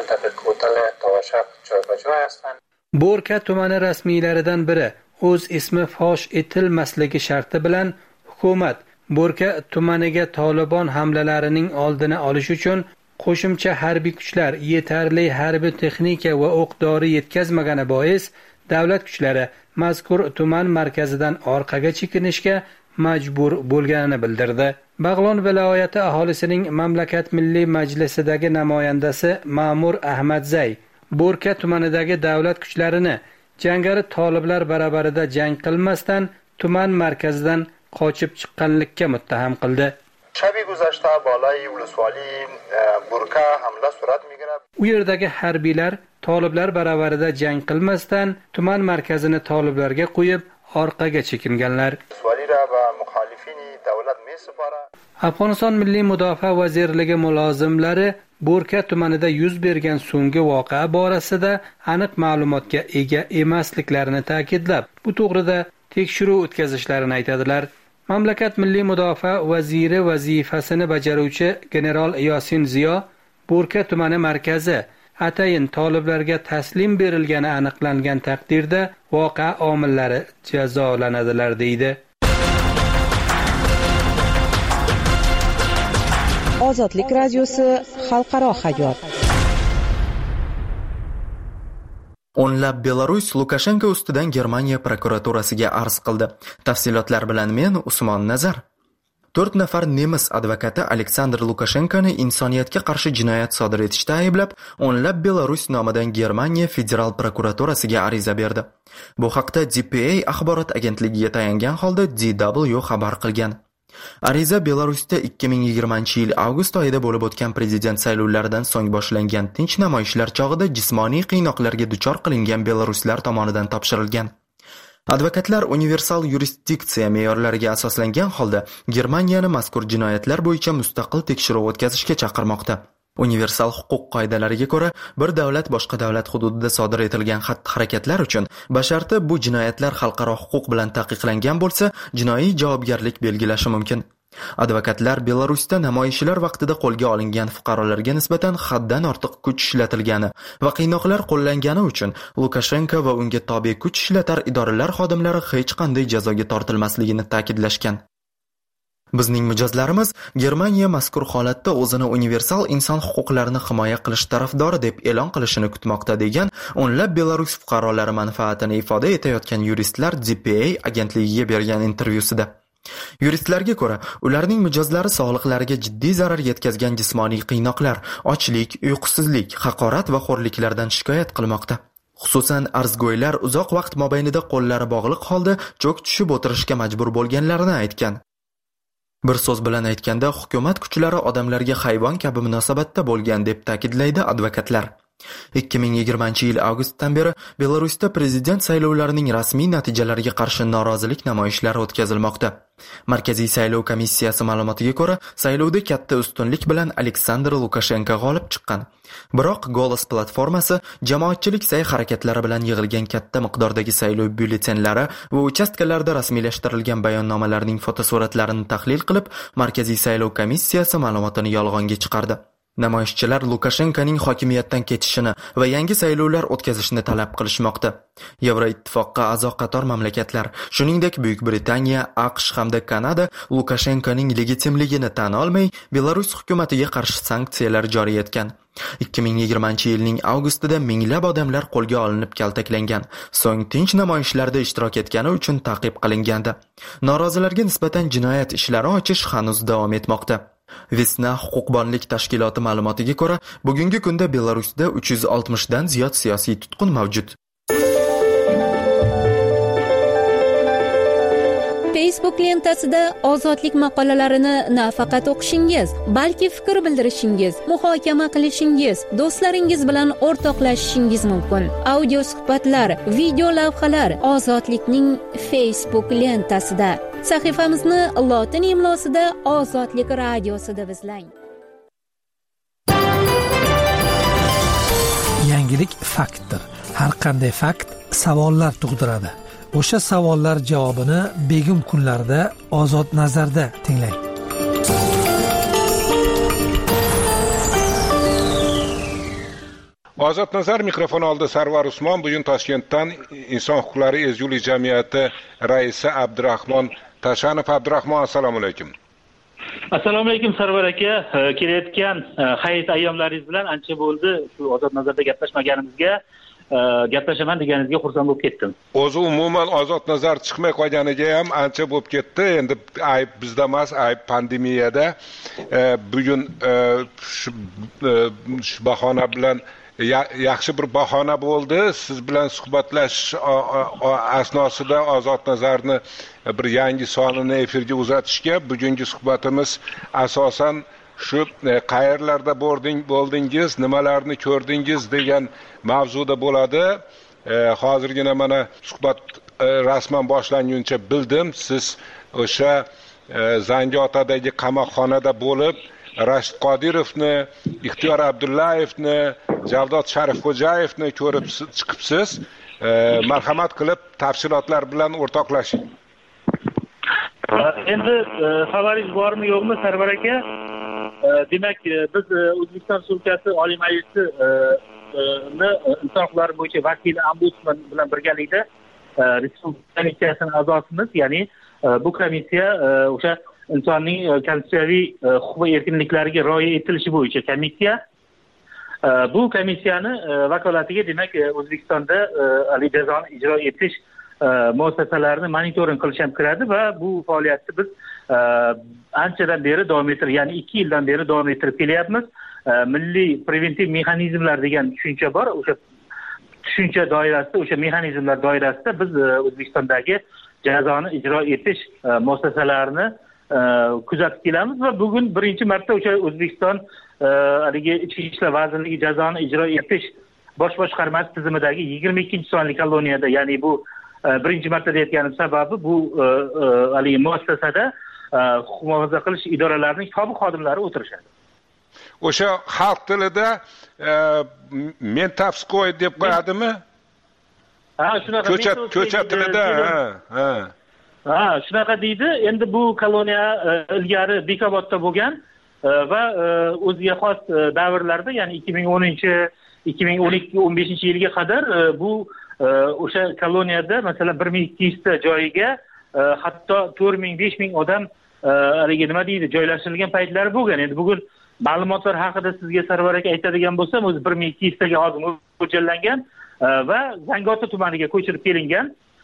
Bo'rka tumani rasmiylaridan biri o'z ismi fosh etilmasligi sharti bilan hukumat Bo'rka tumaniga Tolibon hamlalarining oldini olish uchun qo'shimcha harbiy kuchlar yetarli harbiy texnika va o'q-dori yetkazmagani bois davlat kuchlari mazkur tuman markazidan orqaga chekinishga majbur bo'lganini bildirdi. Bag'lon viloyati aholisining mamlakat milliy majlisidagi namoyandasi Ma'mur Ahmadzay Bo'rka tumanidagi davlat kuchlarini jangari toliblar barabarida jang qilmasdan tuman markazidan qochib chiqqanlikka muttaham qildi. Shabi guzashta bolay ulusvali Bo'rka hamla surat migrab. U yerdagi harbiylar toliblar barabarida jang qilmasdan tuman markazini toliblarga qo'yib orqaga chekinganlar. Afg'oniston Milliy mudofaa vazirligi mulozimlari Bo'rka tumanida yuz bergan so'nggi voqea borasida aniq ma'lumotga ega emasliklarini ta'kidlab, bu to'g'rida tekshiruv o'tkazishlarini aytadilar. Mamlakat Milliy mudofaa vaziri vazifasini bajaruvchi general Yosin Ziyo Bo'rka tumani markazi atayin toliblarga taslim berilgani aniqlangan taqdirda voqea omillari jazolanadilar deydi. Ozodlik radiosi xalqaro hayot. O'nlab Belarus Lukashenko ustidan Germaniya prokuraturasiga arz qildi. Tafsilotlar bilan men Usmon Nazar. to'rt nafar nemis advokati Aleksandr Lukashenkoni insoniyatga qarshi jinoyat sodir etishda ayblab, o'nlab Belarus nomidan Germaniya federal prokuraturasiga ariza berdi. Bu haqda D P A axborot agentligiga tayangan holda D W xabar qilgan. Ariza Belarusda ikki ming yigirmanchi yil avgust oyida bo'lib o'tgan prezident saylovlaridan so'ng boshlangan tinch namoyishlar chog'ida jismoniy qiynoqlarga duchor qilingan belaruslar tomonidan topshirilgan. Advokatlar universal yurisdiksiya me'yorlariga asoslangan holda Germaniyani mazkur jinoyatlar bo'yicha mustaqil tekshiruv o'tkazishga chaqirmoqda. Universal huquq qoidalariga ko'ra, bir davlat boshqa davlat hududida sodir etilgan xatti-harakatlar uchun basharti bu jinoyatlar xalqaro huquq bilan taqiqlangan bo'lsa, jinoiy javobgarlik belgilashi mumkin. Advokatlar Belarusda namoyishlar vaqtida qo'lga olingan fuqarolarga nisbatan haddan ortiq kuch ishlatilgani va qiynoqlar qo'llangani uchun Lukashenko va unga tobe kuch ishlatar idoralar xodimlari hech qanday jazoga tortilmasligini ta'kidlashgan. Bizning mijozlarimiz Germaniya mazkur holatda o'zini universal inson huquqlarini himoya qilish tarafdori deb e'lon qilishini kutmoqda degan o'nlab Belarus fuqarolari manfaatini ifoda etayotgan yuristlar D P A agentligiga bergan intervyusida. Yuristlarga ko'ra, ularning mijozlari sog'liqlariga jiddiy zarar yetkazgan jismoniy qiynoqlar, ochlik, uyqusizlik, haqorat va xo'rliklardan shikoyat qilmoqda. Xususan, arzgo'ylar uzoq vaqt mobaynida qo'llari bog'liq holda cho'k tushib o'tirishga majbur bo'lganlarini aytgan. Bir so'z bilan aytganda, hukumat kuchlari odamlarga hayvon kabi munosabatda bo'lgan deb ta'kidlaydi advokatlar. ikki ming yigirmanchi yil avgustdan beri Belarusda prezident saylovlarining rasmiy natijalariga qarshi norozilik namoyishlari o'tkazilmoqda. Markaziy saylov komissiyasi ma'lumotiga ko'ra, saylovda katta ustunlik bilan Aleksandr Lukashenko g'olib chiqqan. Biroq Golos platformasi jamoatchilik sa'y-harakatlari bilan yig'ilgan katta miqdordagi saylov byulletenlari va uchastkalarda rasmiylashtirilgan bayonnomalarning fotosuratlarini tahlil qilib, Markaziy saylov komissiyasi ma'lumotini yolg'onga chiqardi. Namoyishchilar Lukashenkoning hokimiyatdan ketishini va yangi saylovlar o'tkazishni talab qilishmoqda. Yevroittifoqqa a'zo qator mamlakatlar, shuningdek Buyuk Britaniya, AQSh hamda Kanada Lukashenkoning legitimligini tan olmay, Belarus hukumatiga qarshi sanksiyalar joriy etgan. ikki ming yigirmanchi yilning avgustida minglab odamlar qo'lga olinib kaltaklangan, so'ng tinch namoyishlarda ishtirok etgani uchun ta'qib qilingandi. Norozilarga nisbatan jinoyat ishlari ochish hanuz davom etmoqda. Vesna huquqbonlik tashkiloti ma'lumotiga ko'ra, bugungi kunda Belarusda uch yuz oltmish dan ziyod siyosiy tutqun mavjud. P Facebook lentasida ozodlik maqolalarini nafaqat o'qishingiz, balki fikr bildirishingiz, muhokama qilishingiz, do'stlaringiz bilan o'rtoqlashishingiz mumkin. Audio suhbatlar, video lavhalar Ozodlikning Facebook lentasida. Sahifamizni lotin imlosida Ozodlik radiosi deb izlang. Yangilik faktdir. Har qanday fakt savollar tug'diradi. O'sha savollar javobini begim kunlarda Ozod nazarda tinglang. Ozod nazar mikrofon oldi Sarvar Usmon. Bugun Toshkentdan Inson huquqlari ezgulik jamiyati raisi Abdurahmon Tashanov. Abdurahmon, assalomu alaykum. Assalomu alaykum Sarvar aka. Kelayotgan hayit ayyomlaringiz bilan ancha bo'ldi shu Ozod nazarda gaplashmaganimizga. Gaplashaman deganingizga xursand bo'lib ketdim. O'zi umuman Ozod nazar chiqmay qolganiga ham ancha bo'lib ketdi. Endi ayb bizda emas, ayb pandemiyada. Bugun shu bahona bilan yaxshi bir bahona bo'ldi. Siz bilan suhbatlashish asnosida Ozod nazarni bir yangi sonini efirga uzatishga. Bugungi suhbatimiz asosan shu qayerlarda bo'rding bo'ldingiz, nimalarni ko'rdingiz degan mavzuda bo'ladi. Hozirgina mana suhbat rasman boshlanguncha bildim, siz o'sha Zangiotadagi qamoqxonada bo'lib Rashid Qodirovni, Ixtiyor Abdullayevni, Javdod Sharifxo'jayevni ko'rib chiqibsiz. Marhamat qilib tafsilotlar bilan o'rtoqlashing. Endi xabaringiz bormi yo'qmi Sarvar aka? Demak, biz O'zbekiston Respublikasi Oliy Majlisi inson huquqlari bo'yicha vakili ombudsman bilan birgalikda Respublika komissiyasining a'zosimiz, ya'ni bu komissiya o'sha insonning konstitutsiyaviy huquq va erkinliklariga rioya etilishi bo'yicha komissiya. Bu komissiyani vakolatiga demak O'zbekistonda jazoni ijro etish muassasalarini monitoring qilish ham kiradi va bu faoliyatni biz anchadan beri davom ettirib, ya'ni ikki yildan beri davom ettirib kelyapmiz. Milliy preventiv mexanizmlar degan tushuncha bor. O'sha tushuncha doirasida, o'sha mexanizmlar doirasida biz O'zbekistondagi jazoni ijro etish muassasalarini kuzatib kelamiz va bugun birinchi marta o'sha O'zbekiston haligi Ichki ishlar vazirligi jazoni ijro etish bosh boshqarmasi tizimidagi yigirma ikkinchi sonli koloniyada, ya'ni bu birinchi marta deyotganim sababi bu haligi muassasada huquq muhofaza qilish idoralarining sobiq xodimlari o'tirishadi. O'sha xalq tilida men tafskoy deb qo'yadimi? Ha, shunaqa. Ko'cha ko'cha tilida, ha, ha. Ha, shunaqa deydi. Endi bu koloniya ilgari Bekobodda bo'lgan va o'ziga xos davrlarda, ya'ni ikki ming o'ninchi ikki ming o'n ikki o'n beshinchi yilga qadar bu o'sha koloniyada masalan bir ming ikki yuz ta joyiga hatto to'rt ming besh ming odam haligi nima deydi, joylashtirilgan paytlari bo'lgan. Endi bugun ma'lumotlar haqida sizga Sarvar aka aytadigan bo'lsam, o'zi bir ming ikki yuz taga hozir mo'ljallangan va Zangiota tumaniga ko'chirib kelingan.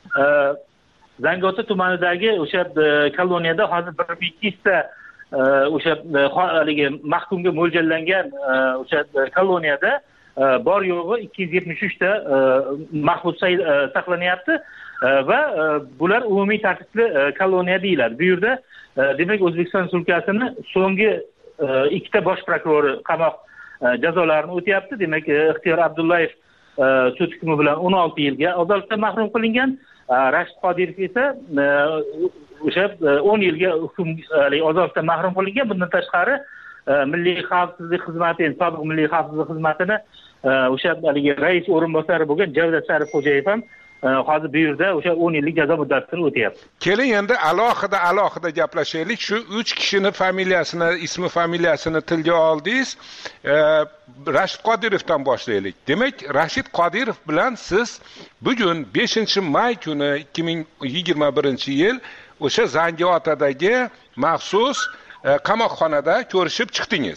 Zangiota tumanidagi o'sha koloniyada hozir bir ming ikki yuz ta o'sha haligi mahkumga mo'ljallangan o'sha koloniyada bor yo'g'i ikki yuz yetmish uch ta mahbus saqlanyapti va bular umumiy tartibli koloniya deyiladi. Bu yerda demak O'zbekiston Respublikasining so'nggi ikkita bosh prokurori qamoq jazolarini o'tyapti. Demak, Ixtiyor Abdullayev sud hukmi bilan o'n olti yilga adolatdan mahrum qilingan. Rashid Qodirov esa o'sha o'n yilga hukm adolatdan mahrum qilingan. Bundan tashqari Milliy xavfsizlik xizmati, sobiq Milliy xavfsizlik xizmatini o'sha haligi rais o'rinbosari bo'lgan Javdod Sharifxo'jayev ham hozir bu yerda o'sha o'n yillik jazo muddatini o'tyapti. Keling endi alohida alohida gaplashaylik. Shu uch kishini familiyasini, ismi familiyasini tilga oldingiz. Rashid Qodirovdan boshlaylik. Demak, Rashid Qodirov bilan siz bugun beshinchi may kuni ikki ming yigirma birinchi yil o'sha Zangiotadagi maxsus qamoqxonada ko'rishib chiqdingiz.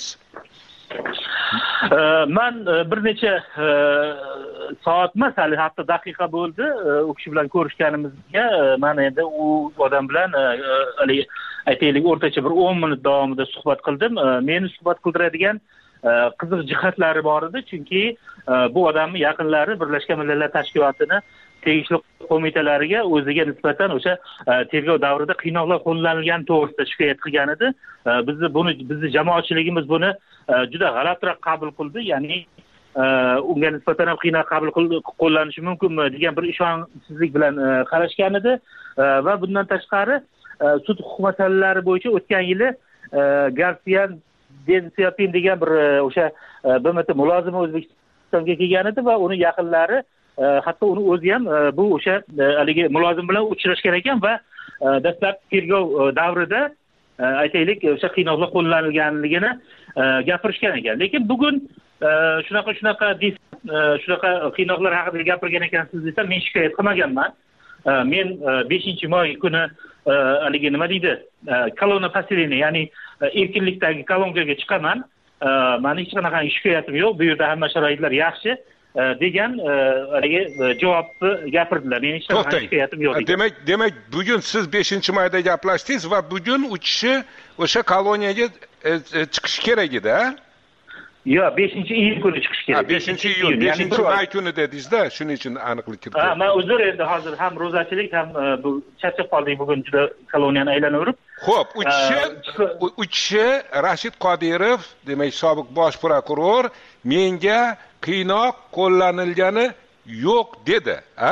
Men bir necha soat emas, hali hatto daqiqa bo'ldi u kishi bilan ko'rishganimizga. Men endi u odam bilan aytaylik o'rtacha bir o'n minut davomida suhbat qildim. Meni suhbat qildiradigan qiziq jihatlari bor edi, chunki bu odamning yaqinlari Birlashgan Millatlar Tashkilotini tegishli qo'mitalariga o'ziga nisbatan o'sha tergov davrida qiynoqlar qo'llanilgani to'g'risida shikoyat qilgan edi. Bizni buni bizni jamoatchiligimiz buni juda g'alatiroq qabul qildi, ya'ni unga nisbatan ham qiynoq qabul qo'llanishi mumkinmi degan bir ishonchsizlik bilan qarashgan edi va bundan tashqari sud huquq masalalari bo'yicha o'tgan yili Garsiyan Densiapin degan bir o'sha B M T mulozimi O'zbekistonga kelgan edi va uni yaqinlari hatto uni o'zi ham bu o'sha haligi mulozim bilan uchrashgan ekan va dastlab tergov davrida aytaylik o'sha qiynoqlar qo'llanilganligini gapirishgan ekan. Lekin bugun shunaqa shunaqa shunaqa qiynoqlar haqida gapirgan ekansiz desam, men shikoyat qilmaganman. Men beshinchi may kuni haligi nima deydi, kolonna pasilini, ya'ni erkinlikdagi kolonkaga chiqaman. Meni hech qanaqa shikoyatim yo'q, bu yerda hamma sharoitlar yaxshi degan haligi javobni gapirdilar. Men hech qanaqa shikoyatim yo'q. Demak, demak bugun siz beshinchi mayda gaplashdingiz va bugun u kishi o'sha koloniyaga chiqish kerak edi, a? Yo'q, beshinchi iyul kuni chiqish kerak. Ha, beshinchi iyul, beshinchi may kuni dedingiz-da, shuning uchun aniqlik kiritdim. Ha, men uzr, endi hozir ham ro'zachilik, ham bu charchab qoldik bugun juda koloniyani aylanaverib. Xo'p, u kishi u kishi Rashid Qodirov, demak, sobiq bosh prokuror, menga qiynoq qo'llanilgani yo'q dedi, a?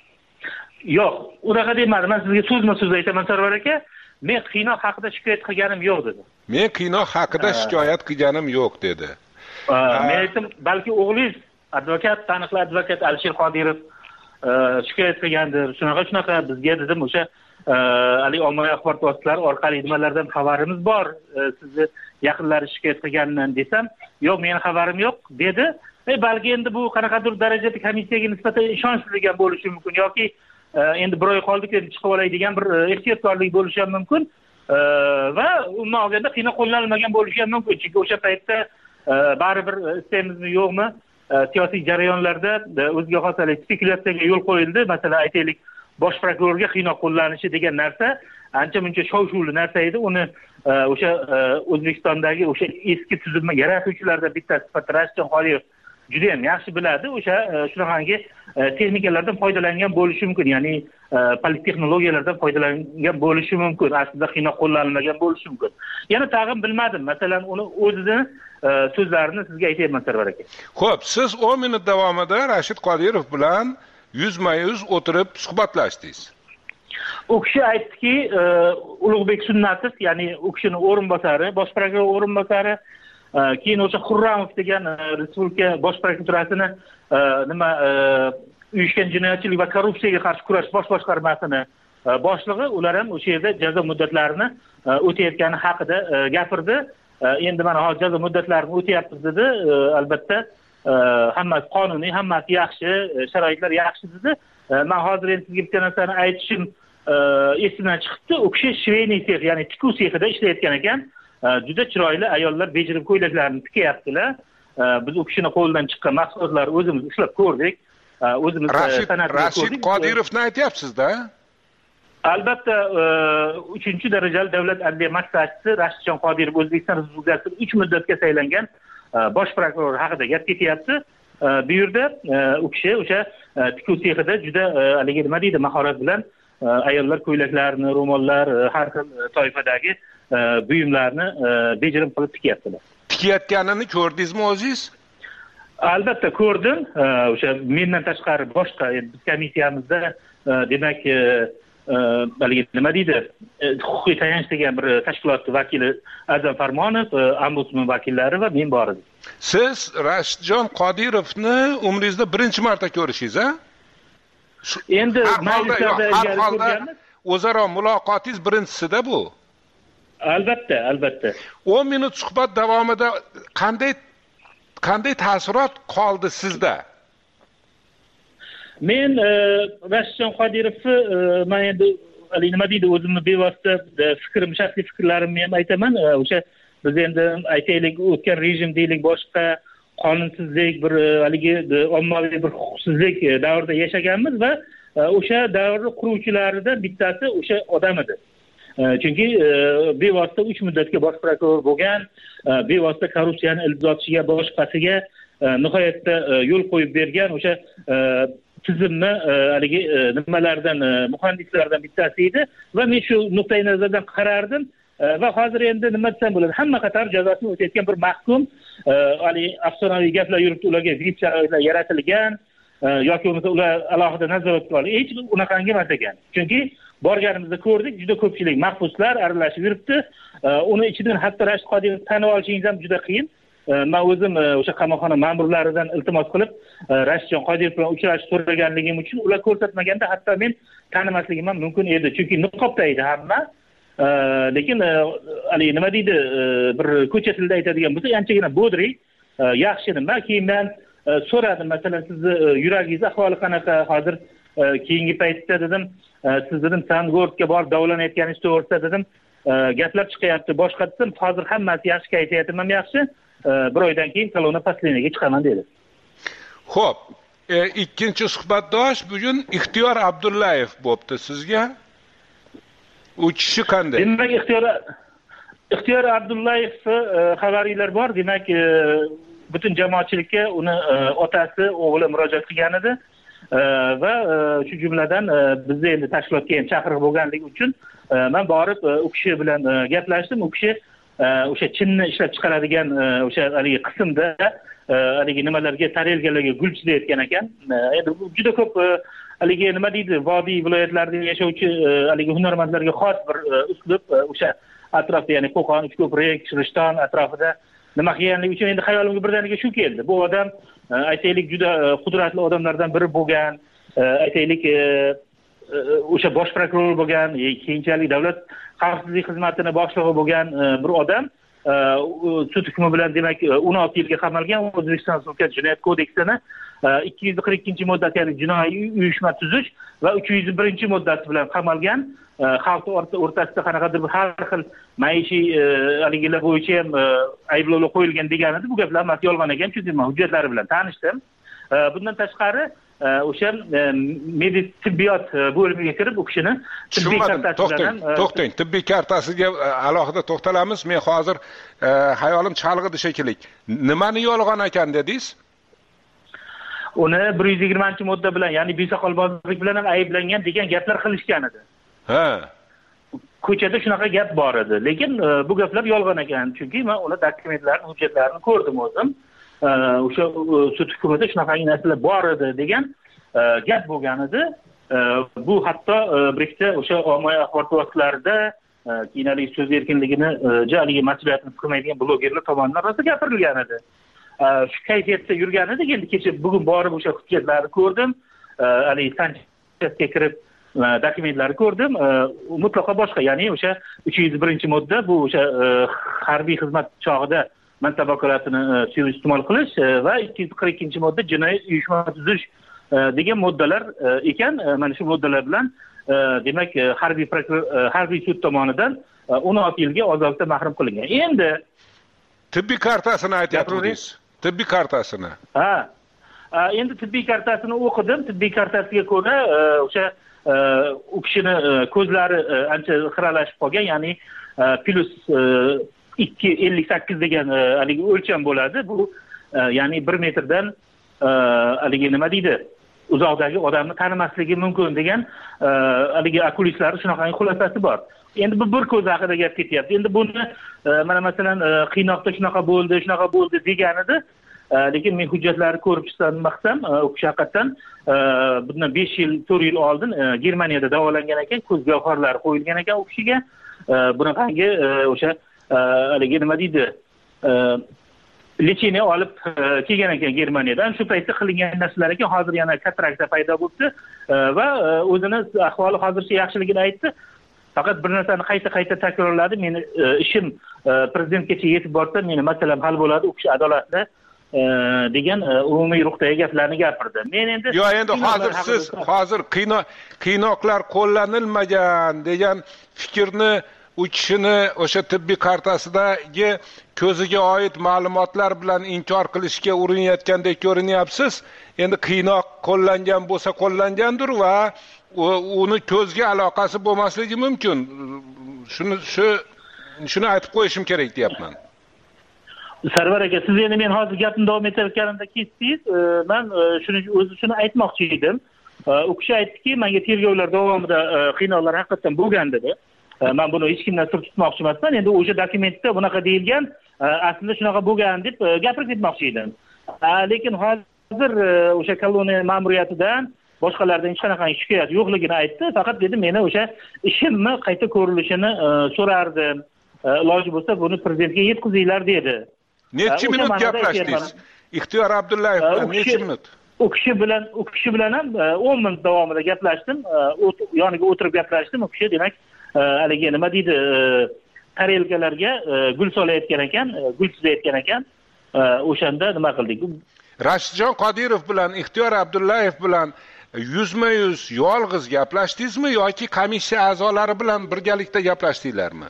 Yo'q, unaqa demadim. Men sizga so'zma-so'z aytaman, Sarvar aka. Men qiynoq haqida shikoyat qilganim yo'q dedi. Men qiynoq haqida shikoyat qilganim yo'q dedi. Men aytdim, balki o'g'lingiz advokat, taniqli advokat Alisher Qodirov shikoyat qilgandir. Shunaqa shunaqa bizga dedim, o'sha ali ommaviy axborot vositalari orqali nimalardan xabarimiz bor, sizni yaqinlari shikoyat qilganidan desam, yo'q, mening xabarim yo'q dedi. E balki endi bu qanaqadir darajada komissiyaga nisbatan ishonchsizlik ham bo'lishi mumkin yoki endi bir oy qoldik, endi chiqib olay degan bir ehtiyotkorlik bo'lishi ham mumkin va umuman olganda qiynoq qo'llanilmagan bo'lishi ham mumkin. Chunki o'sha paytda baribir istaymizmi yo'qmi siyosiy jarayonlarda o'ziga xos spekulyatsiyaga yo'l qo'yildi. Masalan, aytaylik, bosh prokurorga qiynoq qo'llanishi degan narsa ancha muncha shov-shuvli narsa edi. Uni o'sha O'zbekistondagi o'sha eski tuzilma yaratuvchilardan bittasi sifatida Rashidjon Qodirov juda ham yaxshi biladi. O'sha shunaqangi texnikalardan foydalangan bo'lishi mumkin, ya'ni politexnologiyalardan foydalangan bo'lishi mumkin. Aslida qiynoq qo'llanilmagan bo'lishi mumkin. Yana tag'in bilmadim. Masalan, uni o'zini so'zlarini sizga aytayman, Sarvar aka. Xo'p, siz o'n minut davomida Rashid Qodirov bilan yuzma-yuz o'tirib suhbatlashdingiz. U kishi aytdiki, Ulug'bek Sunnatov, ya'ni u kishining o'rinbosari, bosh prokuror o'rinbosari, keyin o'sha Xurramov degan respublika bosh prokuraturasini nima uyushgan jinoyatchilik va korrupsiyaga qarshi kurash bosh boshqarmasini boshlig'i, ular ham o'sha yerda jazo muddatlarini o'tayotgani haqida gapirdi. Endi mana hozir jazo muddatlarini o'tayapmiz dedi. Albatta, hammasi qonuniy, hammasi yaxshi, sharoitlar yaxshi dedi. Men hozir endi sizga bitta narsani aytishim esimdan chiqibdi. U kishi shveyniy sex, ya'ni tikuv sexida ishlayotgan ekan. Juda chiroyli ayollar bejirim ko'ylaklarini tikyaptilar. Biz u kishining qo'lidan chiqqan mahsulotlarni o'zimiz ishlab ko'rdik. O'zimiz san'atga ko'rdik. Rashid Qodirovni aytyapsiz-da? Albatta, uchinchi darajali davlat adliya maslahatchisi Rashidjon Qodirov O'zbekiston Respublikasida uch muddatga saylangan bosh prokuror haqida gap ketyapti. Bu yerda u kishi o'sha tikuv sexida juda haligi nima deydi, mahorat bilan ayollar ko'ylaklarini, ro'mollar, har xil toifadagi buyumlarni bejirim qilib tikyaptilar. Tikayotganini ko'rdingizmi o'zingiz? Albatta ko'rdim. O'sha mendan tashqari boshqa biz komissiyamizda demak haligi nima deydi, huquqiy tayanch degan bir tashkilot vakili Azam Farmonov, ombudsman vakillari va men bor edim. Siz Rashidjon Qodirovni umringizda birinchi marta ko'rishingiz, a? Endi majlislarda ilgari ko'rganmiz. O'zaro muloqotingiz birinchisida bu. Albatta, albatta. o'n minut suhbat davomida qanday qanday taassurot qoldi sizda? Men Rashidjon Qodirovni men endi nima deydi, o'zimni bevosita fikrim, shaxsiy fikrlarimni ham aytaman. O'sha biz endi aytaylik, o'tgan rejim deylik, boshqa qonunsizlik, bir haligi ommaviy bir huquqsizlik davrida yashaganmiz va o'sha davrni quruvchilaridan bittasi o'sha odam edi. Chunki bevosita uch muddatga bosh prokuror bo'lgan, bevosita korrupsiyani ildiz otishiga, boshqasiga nihoyatda yo'l qo'yib bergan o'sha tizimni haligi nimalardan muhandislardan bittasi edi va men shu nuqtai nazardan qarardim va hozir endi nima desam bo'ladi, hamma qator jazosini o'tayotgan bir mahkum haligi afsonaviy gaplar yuribdi, ularga vip sharoitlar yaratilgan yoki bo'lmasa ular alohida nazoratga olingan, hech unaqangi emas ekan. Chunki borganimizda ko'rdik, juda ko'pchilik mahbuslar aralashib yuribdi. Uni ichidan hatto Rashid Qodirovni tanib olishingiz ham juda qiyin. Men o'zim o'sha qamoqxona ma'murlaridan iltimos qilib Rashidjon Qodirov bilan uchrashib so'raganligim uchun ular ko'rsatmaganda hatto men tanimasligim ham mumkin edi. Chunki niqobda edi hamma. Lekin hali nima deydi, bir ko'cha tilida aytadigan bo'lsa, anchagina bodri, yaxshi nima. Keyin men so'radim, masalan, sizni yuragingiz ahvoli qanaqa hozir, keyingi paytda dedim, siz dedim Sangortga borib davolanayotganingiz to'g'risida dedim, gaplar chiqyapti. Boshqa dedim, hozir hammasi yaxshi, kayfiyatim ham yaxshi. Bir oydan keyin kolonna pasliniga chiqaman dedi. Xo'p, ikkinchi suhbatdosh bugun Ixtiyor Abdullayev bo'pti sizga. U kishi qanday? Demak, Ixtiyor Ixtiyor Abdullayev xabaringlar bor. Demak, butun jamoatchilikka uni otasi, o'g'li murojaat qilgan edi va shu jumladan bizda endi tashkilotga ham chaqiriq bo'lganligi uchun men borib u kishi bilan gaplashdim. U kishi o'sha chinni ishlab chiqaradigan o'sha haligi qismda haligi nimalarga, tarelkalarga gul chizayotgan ekan. Endi juda ko'p haligi nima deydi, vodiy viloyatlarida yashovchi haligi hunarmandlarga xos bir uslub, o'sha atrofda, ya'ni Qo'qon, Uchko'prik, Shirishton atrofida nima qilganligi uchun endi xayolimga birdaniga shu keldi. Bu odam aytaylik juda qudratli odamlardan biri bo'lgan, aytaylik o'sha bosh prokuror bo'lgan, keyinchalik davlat xavfsizlik xizmatini boshlig'i bo'lgan bir odam sud hukmi bilan demak o'n olti yilga qamalgan. O'zbekiston Respublikasi Jinoyat kodeksining ikki yuz qirq ikkinchi moddasi, ya'ni jinoiy uyushma tuzish va uch yuz birinchi moddasi bilan qamalgan. Xalq o'rtasida qanaqadir bir har xil maishiy haligilar bo'yicha ham ayblovlar qo'yilgan degan edi. Bu gaplar emas, yolg'on ekan, chunki men hujjatlari bilan tanishdim. Bundan tashqari o'sha medik tibbiyot bo'limiga kirib, u kishini tibbiy kartasi bilan to'xtang, tibbiy kartasiga alohida to'xtalamiz. Men hozir hayolim chalg'idi shekilli. Nimani yolg'on ekan dedingiz? Uni bir yuz yigirmanchi modda bilan, ya'ni besoqolbozlik bilan ham ayblangan degan gaplar qilishgan edi. Ha. Ko'chada shunaqa gap bor edi, lekin bu gaplar yolg'on ekan, chunki men ular dokumentlarini, hujjatlarini ko'rdim o'zim. O'sha sud hukmida shunaqa narsalar bor edi degan gap bo'lgan edi. Bu hatto birikta o'sha ommaviy axborot vositalarida keyinalik so'z erkinligini jaligi mas'uliyatini qilmaydigan blogerlar tomonidan rosa gapirilgan edi. Shu kayfiyatda yurgan edi. Endi kecha bugun borib o'sha hujjatlarni ko'rdim. Hali sanchasga kirib dokumentlarni ko'rdim. Mutlaqo boshqa, ya'ni o'sha uch yuz birinchi modda, bu o'sha harbiy xizmat chog'ida mansab vakolatini suiiste'mol qilish va ikki yuz qirq ikkinchi modda jinoiy uyushma tuzish degan moddalar ekan. Mana shu moddalar bilan demak harbiy prokuror, harbiy sud tomonidan o'n olti yilga ozodlikdan mahrum qilingan. Endi tibbiy kartasini aytyapsiz. Tibbiy kartasini. Ha. Endi tibbiy kartasini o'qidim. Tibbiy kartasiga ko'ra o'sha u kishini ko'zlari ancha xiralashib qolgan, ya'ni plus ikki ellik sakkiz degan haligi o'lcham bo'ladi. Bu ya'ni bir metrdan haligi nima deydi, uzoqdagi odamni tanimasligi mumkin degan haligi okulistlar shunaqa xulosasi bor. Endi bu bir ko'z haqida gap ketyapti. Endi buni mana masalan qiynoqda shunaqa bo'ldi, shunaqa bo'ldi degan edi. Lekin men hujjatlarni ko'rib chiqsam, maqsam u kishi haqiqatan bundan besh yil, to'rt yil oldin Germaniyada davolangan ekan, ko'z gavharlari qo'yilgan ekan u kishiga. Bunaqangi o'sha haligi nima deydi, lecheniya olib kelgan ekan Germaniyadan. Shu paytda qilingan narsalar ekan. Hozir yana katarakta paydo bo'ldi va o'zini ahvoli hozircha yaxshiligini aytdi. Faqat bir narsani qayta-qayta takrorladi. Meni ishim prezidentgacha yetib borsa, meni masalam hal bo'ladi, u kishi adolatli degan umumiy ruhdagi gaplarni gapirdi. Men endi Yo'q, endi hozir siz hozir qiynoqlar qo'llanilmagan degan fikrni u kishini o'sha tibbiy kartasidagi ko'ziga oid ma'lumotlar bilan inkor qilishga urinayotgandek ko'rinyapsiz. Endi qiynoq qo'llangan bo'lsa qo'llangandir va uni ko'zga aloqasi bo'lmasligi mumkin. Shuni shu shuni aytib qo'yishim kerak deyapman. Sarvar aka, siz endi men hozir gapni davom etayotganimda kesdingiz. Men shuni o'zi shuni aytmoqchi edim. U kishi aytdiki, menga tergovlar davomida qiynoqlar haqiqatan bo'lgan dedi. Men buni hech kimdan sir tutmoqchi emasman. Endi o'sha dokumentda bunaqa deyilgan, aslida shunaqa bo'lgan deb gapirib ketmoqchi edim. Lekin hozir o'sha koloniya ma'muriyatidan boshqalardan hech qanaqa shikoyat yo'qligini aytdi. Faqat dedi, meni o'sha ishimni qayta ko'rilishini so'rardim. Iloji bo'lsa buni prezidentga yetkazinglar dedi. Necha minut gaplashdingiz? Ixtiyor Abdullayev bilan necha minut? U kishi bilan u kishi bilan ham o'n minut davomida gaplashdim. Yoniga o'tirib gaplashdim. U kishi demak haligi nima deydi, tarelkalarga gul solayotgan ekan, gul chizayotgan ekan. O'shanda nima qildik? Rashidjon Qodirov bilan Ixtiyor Abdullayev bilan yuzma yuz yolg'iz gaplashdingizmi yoki komissiya a'zolari bilan birgalikda gaplashdinglarmi?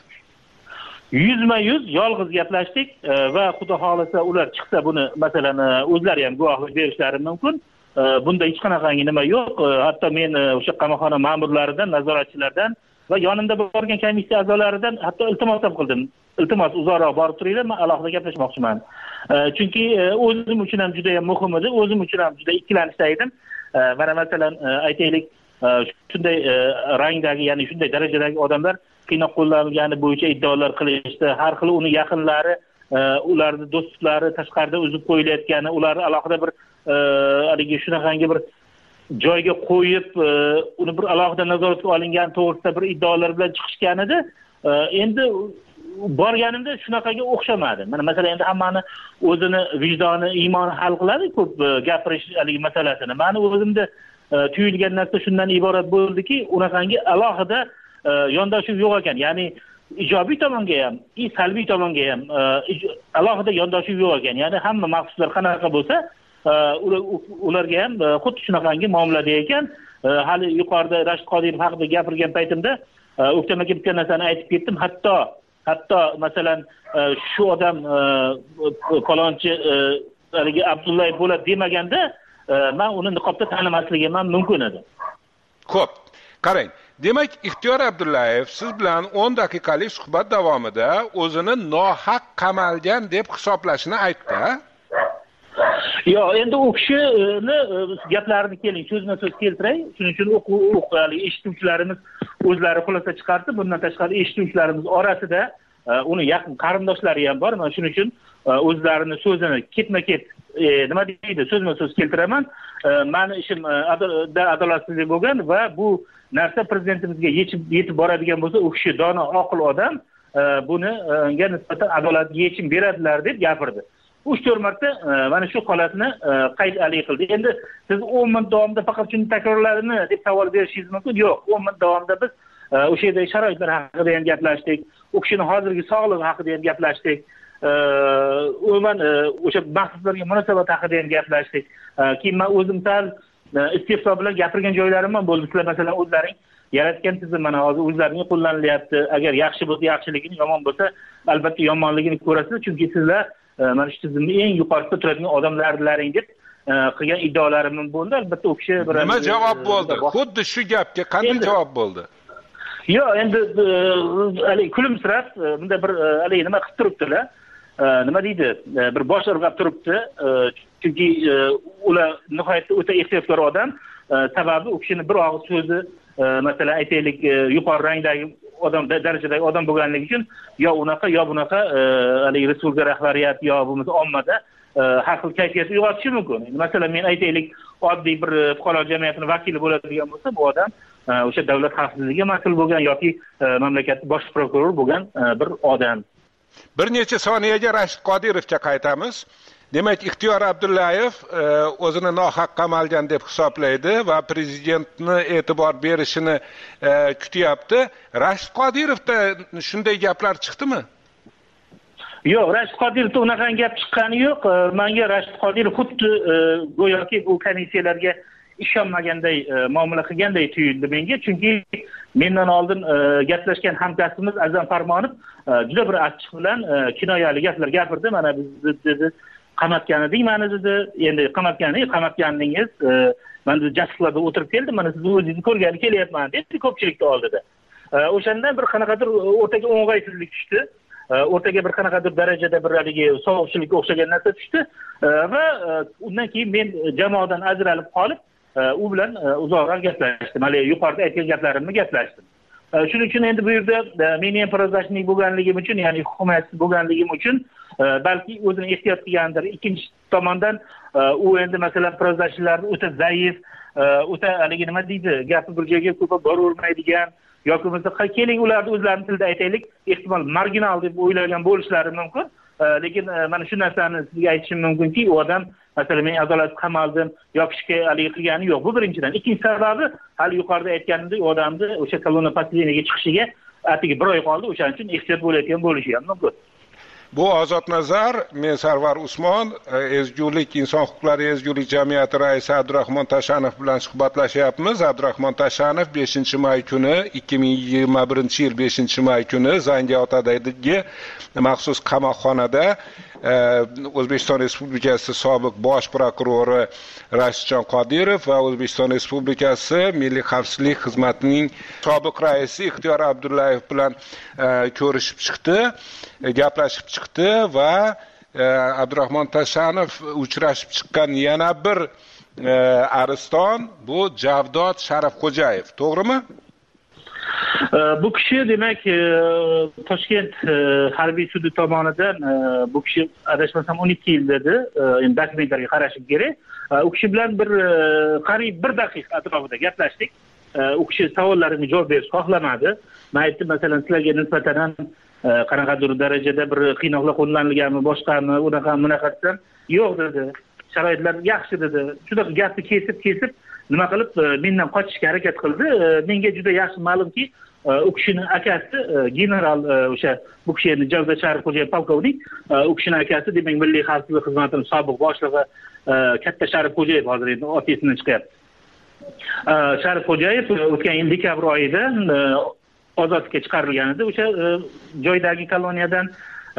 Yuzma yuz yolg'iz gaplashdik va xudo xolisa ular chiqsa buni masalan o'zlari ham guvohlik berishlari mumkin. Bunda hech qanaqangi nima yo'q. Hatto men o'sha qamoqxona ma'murlaridan, nazoratchilardan va yonimda borgan komissiya a'zolaridan hatto iltimos ham qildim. Iltimos, uzoqroq borib turinglar, men alohida gaplashmoqchiman. Chunki o'zim uchun ham juda ham muhim edi, o'zim uchun ham juda ikkilanishda edim. Mana masalan aytaylik, shunday rangdagi, ya'ni shunday darajadagi odamlar qiynoq qo'llanilgani bo'yicha iddaolar qilishdi. Har xil uni yaqinlari, ularning do'stlari tashqarida uzib qo'yilayotgani, ularni alohida bir haligi shunaqangi bir joyga qo'yib, uni bir alohida nazoratga olingan to'g'risida bir iddaolar bilan chiqishgan edi. Endi borganimda shunaqaga o'xshamadi. Mana masalan endi hammani o'zini vijdoni, iymoni hal qiladi ko'p gapirish haligi masalasini. Meni o'zimda tuyulgan narsa shundan iborat bo'ldiki, unaqangi alohida yondashuv yo'q ekan. Ya'ni ijobiy tomonga ham, salbiy tomonga ham alohida yondashuv yo'q ekan. Ya'ni hamma mahbuslar qanaqa bo'lsa, ularga ham xuddi shunaqangi muomalada ekan. Hali yuqorida Rashid Qodirov haqida gapirgan paytimda O'ktam aka bitta narsani aytib ketdim. Hatto hatto masalan shu odam falonchi haligi Abdullayev bo'ladi demaganda men uni niqobda tanimasligim ham mumkin edi. Xo'p, qarang. Demak, Ixtiyor Abdullayev siz bilan o'n daqiqalik suhbat davomida o'zini nohaq qamalgan deb hisoblashini aytdi. Yo'q, endi u kishini gaplarini keling so'zma-so'z keltiray. Shuning uchun o'quvchi, eshituvchilarimiz o'zlari xulosa chiqardi. Bundan tashqari eshituvchilarimiz orasida uni yaqin qarindoshlari ham bor. Men shuning uchun o'zlarini so'zini ketma-ket nima deydi, so'zma-so'z keltiraman. Meni ishim adolatsizlik bo'lgan va bu narsa prezidentimizga yetib boradigan bo'lsa, u kishi dono, oqil odam, buni unga nisbatan adolatli yechim beradilar deb gapirdi. uch to'rt marta mana shu holatni qayd qildi. Endi siz o'n minut davomida faqat shuni takrorladimi deb savol berishingiz mumkin. Yo'q, o'n minut davomida biz o'sha yerdagi sharoitlar haqida ham gaplashdik. U kishining hozirgi sog'lig'i haqida ham gaplashdik. Umuman o'sha mahbuslarga munosabat haqida ham gaplashdik. Keyin men o'zim sal istifto bilan gapirgan joylarim ham bo'ldi. Sizlar masalan o'zlaring yaratgan tizim mana hozir o'zlaringga qo'llanilyapti. Agar yaxshi bo'lsa yaxshiligini, yomon bo'lsa albatta yomonligini ko'rasiz. Chunki sizlar mana shu tizimni eng yuqorisida turadigan odamlarlaring deb qilgan iddaolarim bo'ldi. Albatta u kishi bir nima javob bo'ldi? Xuddi shu gapga qanday javob bo'ldi? Yo'q, endi hali kulimsirab bunda bir hali nima qilib turibdilar. Nima deydi? Bir bosh irg'ab turibdi. Chunki ular nihoyatda o'ta ehtiyotkor odam. Sababi u kishining bir og'iz so'zi, masalan aytaylik, yuqori rangdagi odam, darajadagi odam bo'lganligi uchun yo unaqa yo bunaqa hali respublika rahbariyati yo bo'lmasa ommada har xil kayfiyat uyg'otishi mumkin. Masalan men aytaylik, oddiy bir fuqaro jamiyatining vakili bo'ladigan bo'lsa, bu odam o'sha davlat xavfsizligiga mas'ul bo'lgan yoki mamlakatning bosh prokurori bo'lgan bir odam. Bir necha soniyaga Rashid Qodirovga qaytamiz. Demak, Ixtiyor Abdullayev o'zini nohaq qamalgan deb hisoblaydi va prezidentni e'tibor berishini kutyapti. Rashid Qodirovda shunday gaplar chiqdimi? Yo'q, Rashid Qodirovda unaqa gap chiqqani yo'q. Menga Rashid Qodirov xuddi go'yoki bu komissiyalarga ishonmaganday muomala qilganday tuyuldi menga. Chunki mendan oldin gaplashgan hamkasbimiz Azam Farmonov juda bir achchiq bilan kinoyali gaplar gapirdi. Mana biz dedi qamatgan edik meni dedi. Endi qamatganingiz, qamatganingiz men de jasliklarda o'tirib keldim. Mana sizni o'zingizni ko'rgani kelyapman dedi ko'pchilikning oldida. O'shandan bir qanaqadir o'rtaga o'ng'aysizlik tushdi. o'rtaga bir qanaqadir darajada bir haligi sovuqchilikka o'xshagan narsa tushdi va undan keyin men jamoadan ajralib qolib u bilan uzoqroq gaplashdim. Hali yuqorida aytgan gaplarimni gaplashdim. Shuning uchun endi bu yerda meni ham prozashnik bo'lganligim uchun, ya'ni hukumatchi bo'lganligim uchun balki o'zini ehtiyot qilgandir. Ikkinchi tomondan u endi masalan prozashlarni o'ta zaif, o'ta haligi nima deydi, gapi bir joyga ko'p boravermaydigan yoki bo'lmasa keling ularni o'zlarining tilida aytaylik, ehtimol marginal deb o'ylagan bo'lishlari mumkin. Lekin mana shu narsani sizga aytishim mumkinki, u odam masalan men adolatsiz qamaldim yoki ishga haligi qilgani yo'q. Bu birinchidan. Ikkinchi sababi hali yuqorida aytganimdek, u odamni o'sha kolonna pasiliniga chiqishiga atigi bir oy qoldi, o'shaning uchun ehtiyot bo'layotgan bo'lishi ham mumkin. Bu Ozodnazar, men Sarvar Usmon, Ezgulik inson huquqlari ezgulik jamiyati raisi Abdurahmon Tashanov bilan suhbatlashyapmiz. Abdurahmon Tashanov beshinchi may kuni, ikki ming yigirma birinchi yil beshinchi may kuni Zangiotadagi maxsus qamoqxonada O'zbekiston Respublikasi sobiq bosh prokurori Rashidjon Qodirov va O'zbekiston Respublikasi Milliy xavfsizlik xizmatining sobiq raisi Ixtiyor Abdullayev bilan ko'rishib chiqdi, gaplashib chiqdi va Abdurahmon Tashanov uchrashib chiqqan yana bir ariston bu Javdod Sharafxo'jayev, to'g'rimi? Bu kishi demak Toshkent harbiy sudi tomonidan bu kishi adashmasam o'n ikki yil dedi, endi dokumentlarga qarashim kerak. U kishi bilan bir qariyb bir daqiqa atrofida gaplashdik. U kishi savollarimga javob berishni xohlamadi. Men aytdim, masalan, sizlarga nisbatan ham qanaqadir darajada bir qiynoqlar qo'llanilganmi, boshqami, unaqami, bunaqa desam, yo'q dedi. Sharoitlar yaxshi dedi. Juda gapni kesib-kesib nima qilib mendan qochishga harakat qildi. Menga juda yaxshi ma'lumki, u kishining akasi general o'sha bu kishi endi Javdod Sharifxo'jayev polkovnik, u kishining akasi demak Milliy xavfsizlik xizmatining sobiq boshlig'i Katta Sharifxo'jayev hozir endi ot esidan chiqyapti. Sharifxo'jayev o'tgan yil dekabr oyida ozodlikka chiqarilgan edi o'sha joydagi koloniyadan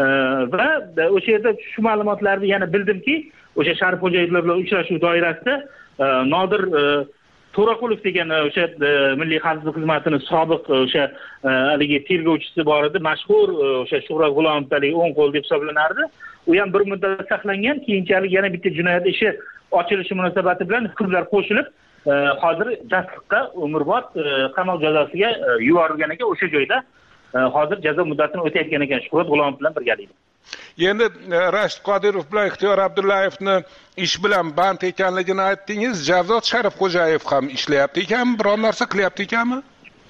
va o'sha yerda shu ma'lumotlarni yana bildimki, o'sha Sharifxo'jayev bilan uchrashuv doirasida Nodir To'raqulov degan o'sha Milliy xavfsizlik xizmatining sobiq o'sha haligi tergovchisi bor edi, mashhur o'sha Shuhrat G'ulomovdagi o'ng qo'l deb hisoblanardi. U ham bir muddat saqlangan, keyinchalik yana bitta jinoyat ishi ochilishi munosabati bilan hukmlar qo'shilib, hozir jasliqqa umrbod qamoq jazosiga yuborilgan ekan. O'sha joyda hozir jazo muddatini o'tayotgan ekan Shuhrat G'ulomov bilan birgalikda. Endi Rashid Qodirov bilan Ixtiyor Abdullayevni ish bilan band ekanligini aytdingiz. Javdod Sharifxo'jayev ham ishlayapti ekanmi, biror narsa qilyapti ekanmi?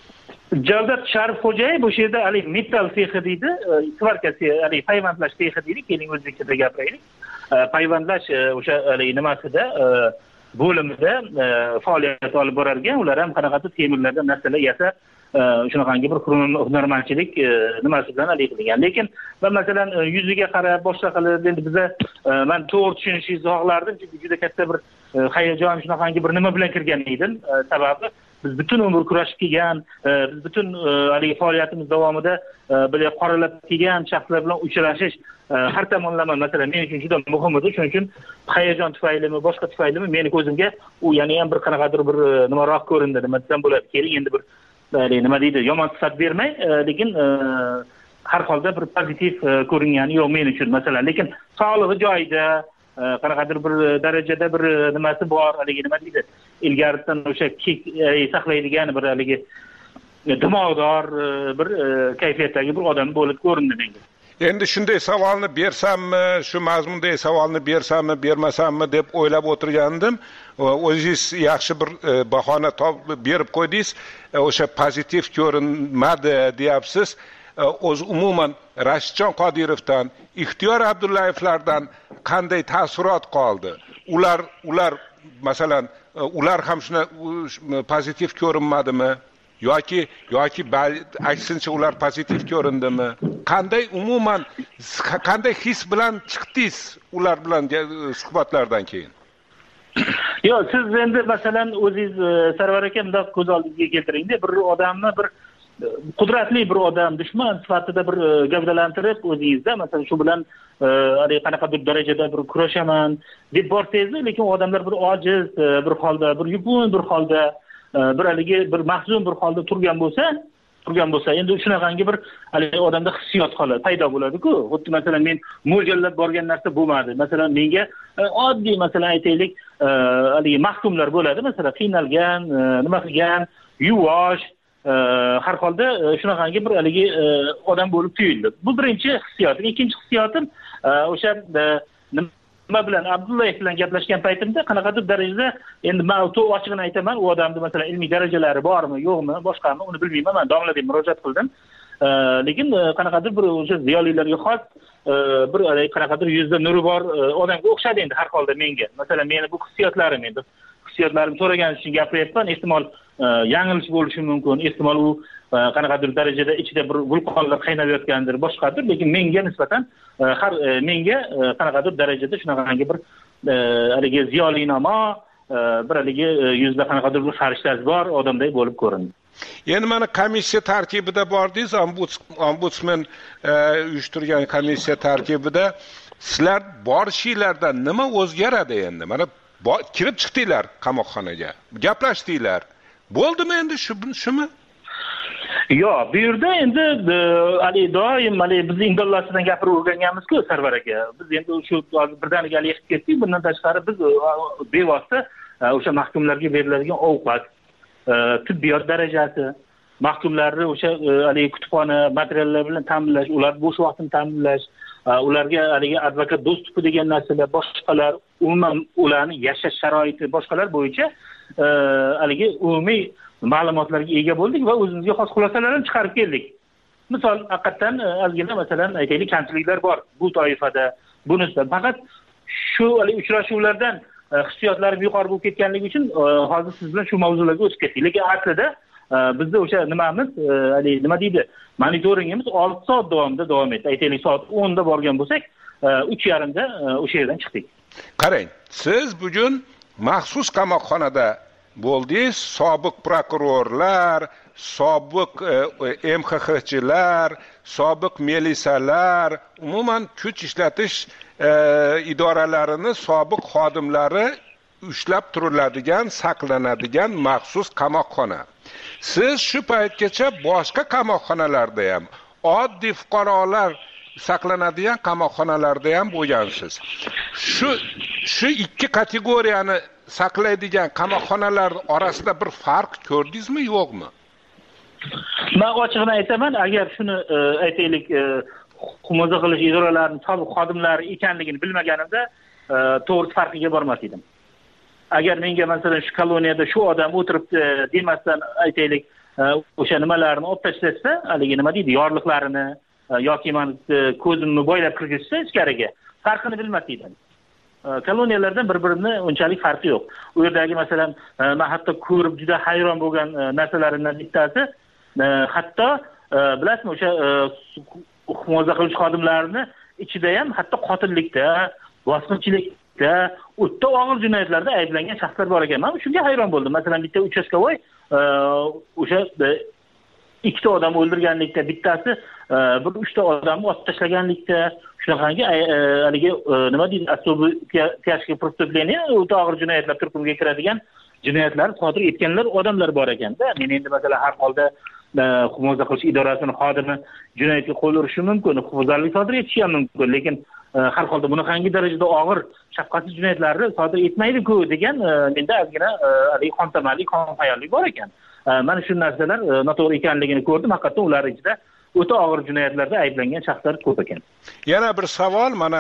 Javdod Sharifxo'jayev o'sha yerda hali metal sexi deydi, svarkasi, hali payvandlash sexi deydi, keling o'zbekchada gapiraylik. Payvandlash o'sha hali nimasida bo'limida faoliyat olib borar ekan. Ular ham qanaqadir temirlardan narsalar yasab, shunaqangi bir hunarmandchilik nimasi bilan hali qilgan. Lekin men masalan yuziga qarab boshqa qilib endi biza men to'g'ri tushunishingizni xohlardim, chunki juda katta bir hayajon, shunaqangi bir nima bilan kirgan edim. Sababi biz butun umr kurashib kelgan, biz butun hali faoliyatimiz davomida birga qoralab kelgan shaxslar bilan uchrashish har tomonlama masalan men uchun juda muhim edi. Shuning uchun hayajon tufaylimi, boshqa tufaylimi meni ko'zimga u yana ham bir qanaqadir bir nimaroq ko'rindi, nima desam bo'ladi. Keling endi bir nima deydi, yomon sifat bermay, lekin har holda bir pozitiv ko'ringani yo'q men uchun masalan. Lekin sog'lig'i joyida, qanaqadir bir darajada bir nimasi bor, haligi nima deydi, ilgaridan o'sha kek saqlaydigan bir haligi dimog'dor bir kayfiyatdagi bir odam bo'lib ko'rindi menga. Endi shunday savolni bersammi, shu mazmundagi savolni bersammi, bermasammi deb o'ylab o'tirgandim. O'zingiz yaxshi bir bahona topib berib qo'ydingiz. O'sha pozitiv ko'rinmadi deyapsiz. O'z umuman Rashidjon Qodirovdan, Ixtiyor Abdullayevlardan qanday taassurot qoldi? Ular ular masalan ular ham shuna pozitiv ko'rinmadimi? yoki yoki aksincha ular pozitiv ko'rindimi? Qanday umuman qanday his bilan chiqdingiz ular bilan suhbatlardan keyin? Yo'q, siz endi masalan o'zingiz Sarvar aka bunday ko'z oldingizga keltiringda, bir odamni bir qudratli bir odam dushman sifatida bir gavdalantirib o'zingizda masalan shu bilan hali qanaqadir darajada bir kurashaman deb borsangiz, lekin odamlar bir ojiz bir holda, bir yupun bir holda, bir haligi bir mahzun bir holda turgan bo'lsa, turgan bo'lsa, endi shunaqangi bir haligi odamda hissiyot qoladi, paydo bo'ladi-ku. Xuddi masalan men mo'ljallab borgan narsa bo'lmadi. Masalan menga oddiy masalan aytaylik, haligi mahkumlar bo'ladi, masalan qiynalgan, nima qilgan, yuvosh, har holda shunaqangi bir haligi odam bo'lib tuyuldi. Bu birinchi hissiyotim. Ikkinchi hissiyotim o'sha nima bilan Abdullayev bilan gaplashgan paytimda qanaqadir darajada endi men to'g'ri ochig'ini aytaman, u odamning masalan ilmiy darajalari bormi, yo'qmi, boshqami uni bilmayman. Men domla deb murojaat qildim. Lekin qanaqadir bir o'sha ziyolilarga xos bir qanaqadir yuzda nuri bor odamga o'xshadi endi har holda menga. Masalan meni bu hissiyotlarim endi hissiyotlarimni so'ragan uchun gapiryapman. Ehtimol yanglish bo'lishi mumkin. Ehtimol u qanaqadir darajada ichida bir vulqonlar qaynab yotgandir, boshqadir, lekin menga nisbatan har menga qanaqadir darajada shunaqangi bir haligi ziyolinamo, bir haligi yuzda qanaqadir bir farishtalar bor odamday bo'lib ko'rindi. Endi mana komissiya tarkibida bordingiz, ombudsman uyushtirgan komissiya tarkibida sizlar borishinglarda nima o'zgaradi endi? Mana kirib chiqdinglar qamoqxonaga, gaplashdinglar. Bo'ldimi endi shumi? Yo'q, bu yerda endi hali doim hali biz indallasidan gapirib o'rganganmiz-ku Sarvar aka. Biz endi shu birdaniga hali yetib ketdik. Bundan tashqari biz bevosita o'sha mahkumlarga beriladigan ovqat, tibbiyot darajasi, mahkumlarni o'sha hali kutubxona materiallar bilan ta'minlash, ular bo'sh vaqtini ta'minlash, ularga haligi advokat dostupi degan narsalar, boshqalar, umuman ularning yashash sharoiti, boshqalar bo'yicha haligi umumiy ma'lumotlarga ega bo'ldik va o'zimizga xos xulosalarni chiqarib keldik. Misol, haqiqatan ozgina masalan aytaylik kamchiliklar bor bu toifada. Bunisi faqat shu uchrashuvlardan hissiyotlarim yuqori bo'lib ketganligi uchun hozir siz bilan shu mavzularga o'tib ketdik. Lekin aslida bizda o'sha nimamiz, hali nima deydi, monitoringimiz olti soat davomida davom etdi. Aytaylik soat o'nda borgan bo'lsak, uch yarim da o'sha yerdan chiqdik. Qarang, siz bugun maxsus qamoqxonada bo'ldingiz. Sobiq prokurorlar, sobiq M X Xchilar, sobiq milisalar, umuman kuch ishlatish idoralarini sobiq xodimlari ushlab turiladigan, saqlanadigan maxsus qamoqxona. Siz shu paytgacha boshqa qamoqxonalarda ham, oddiy fuqarolar saqlanadigan qamoqxonalarda ham bo'lgansiz. Shu shu ikki kategoriyani saqlaydigan qamoqxonalar orasida bir farq ko'rdingizmi, yo'qmi? Men ochig'ini aytaman, agar shuni aytaylik, hukumat qilish idoralarining sobiq xodimlari ekanligini bilmaganimda, to'g'ri farqiga bormas edim. Agar menga masalan shu koloniyada shu odam o'tiribdi demasdan aytaylik, o'sha nimalarni olib tashlasa, haligi nima deydi, yorliqlarini yoki men ko'zimni bo'ylab kirgizsa ichkariga, farqini bilmas edim. Koloniyalardan bir-birini unchalik farqi yo'q. U yerdagi masalan, men hatto ko'rib juda hayron bo'lgan narsalarimdan bittasi, hatto bilasizmi, o'sha hukumat qilish xodimlarini ichida ham hatto qotillikda, bosqinchilikda, o'ta og'ir jinoyatlarda ayblangan shaxslar bor ekan. Men shunga hayron bo'ldim. Masalan, bitta uchastkavoy o'sha ikkita odam o'ldirganlikda, bittasi bir uchta odamni otib tashlaganlikda, shunaqangi haligi nima deydi, особый тяжкие преступления, o'ta og'ir jinoyatlar turkumiga kiradigan jinoyatlar sodir etganlar odamlar bor ekanda. Men endi masalan har holda hukumat qilish idorasining xodimi jinoyatga qo'l urishi mumkin, huquqbuzarlik sodir etishi ham mumkin, lekin har holda bunaqangi darajada og'ir shafqatsiz jinoyatlarni sodir etmaydi-ku degan menda ozgina haligi qontamalik, qonxayollik bor ekan. Mana shu narsalar noto'g'ri ekanligini ko'rdim. Haqiqatan ular ichida o'ta og'ir jinoyatlarda ayblangan shaxslar ko'p ekan. Yana bir savol, mana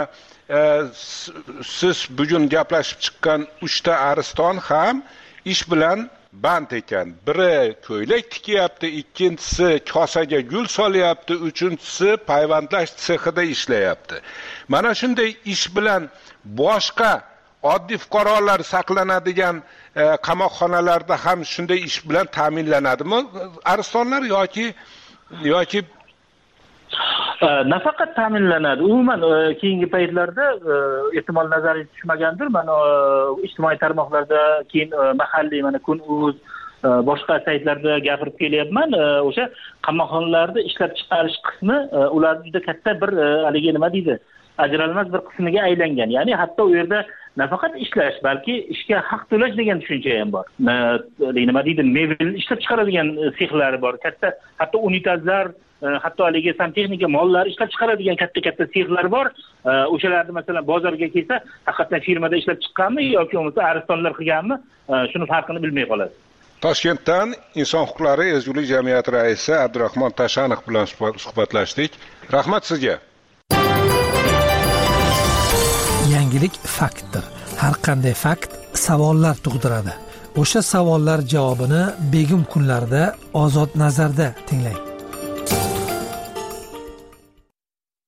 siz bugun gaplashib chiqqan uchta ariston ham ish bilan band ekan. Biri ko'ylak tikyapti, ikkinchisi kosaga gul solyapti, uchinchisi payvandlash sexida ishlayapti. Mana shunday ish bilan boshqa oddiy fuqarolar saqlanadigan qamoqxonalarda ham shunday ish bilan ta'minlanadimi aristonlar yoki yoki nafaqat ta'minlanadi. Umuman keyingi paytlarda ehtimol nazaringiz tushmagandir. Men ijtimoiy tarmoqlarda, keyin mahalliy mana Kun.uz boshqa saytlarda gapirib kelyapman. O'sha qamoqxonalarda ishlab chiqarish qismi ular juda katta bir haligi nima deydi, ajralmas bir qismiga aylangan. Ya'ni hatto u yerda nafaqat ishlash, balki ishga haq to'lash degan tushuncha ham bor. Nima deydi, mebel ishlab chiqaradigan sexlari bor. Katta, hatto unitazlar, hatto haligi santexnika mollar ishlab chiqaradigan katta-katta sexlar bor. O'shalarni masalan bozorga kelsa, haqiqatan firmada ishlab chiqqanmi yoki bo'lmasa aristonlar qilganmi, shuni farqini bilmay qoladi. Toshkentdan Inson huquqlari ezgulik jamiyati raisi Abdurahmon Tashanov bilan suhbatlashdik. Rahmat sizga. Yangilik faktdir. Har qanday fakt savollar tug'diradi. O'sha savollar javobini begim kunlarda Ozod nazarda tinglang.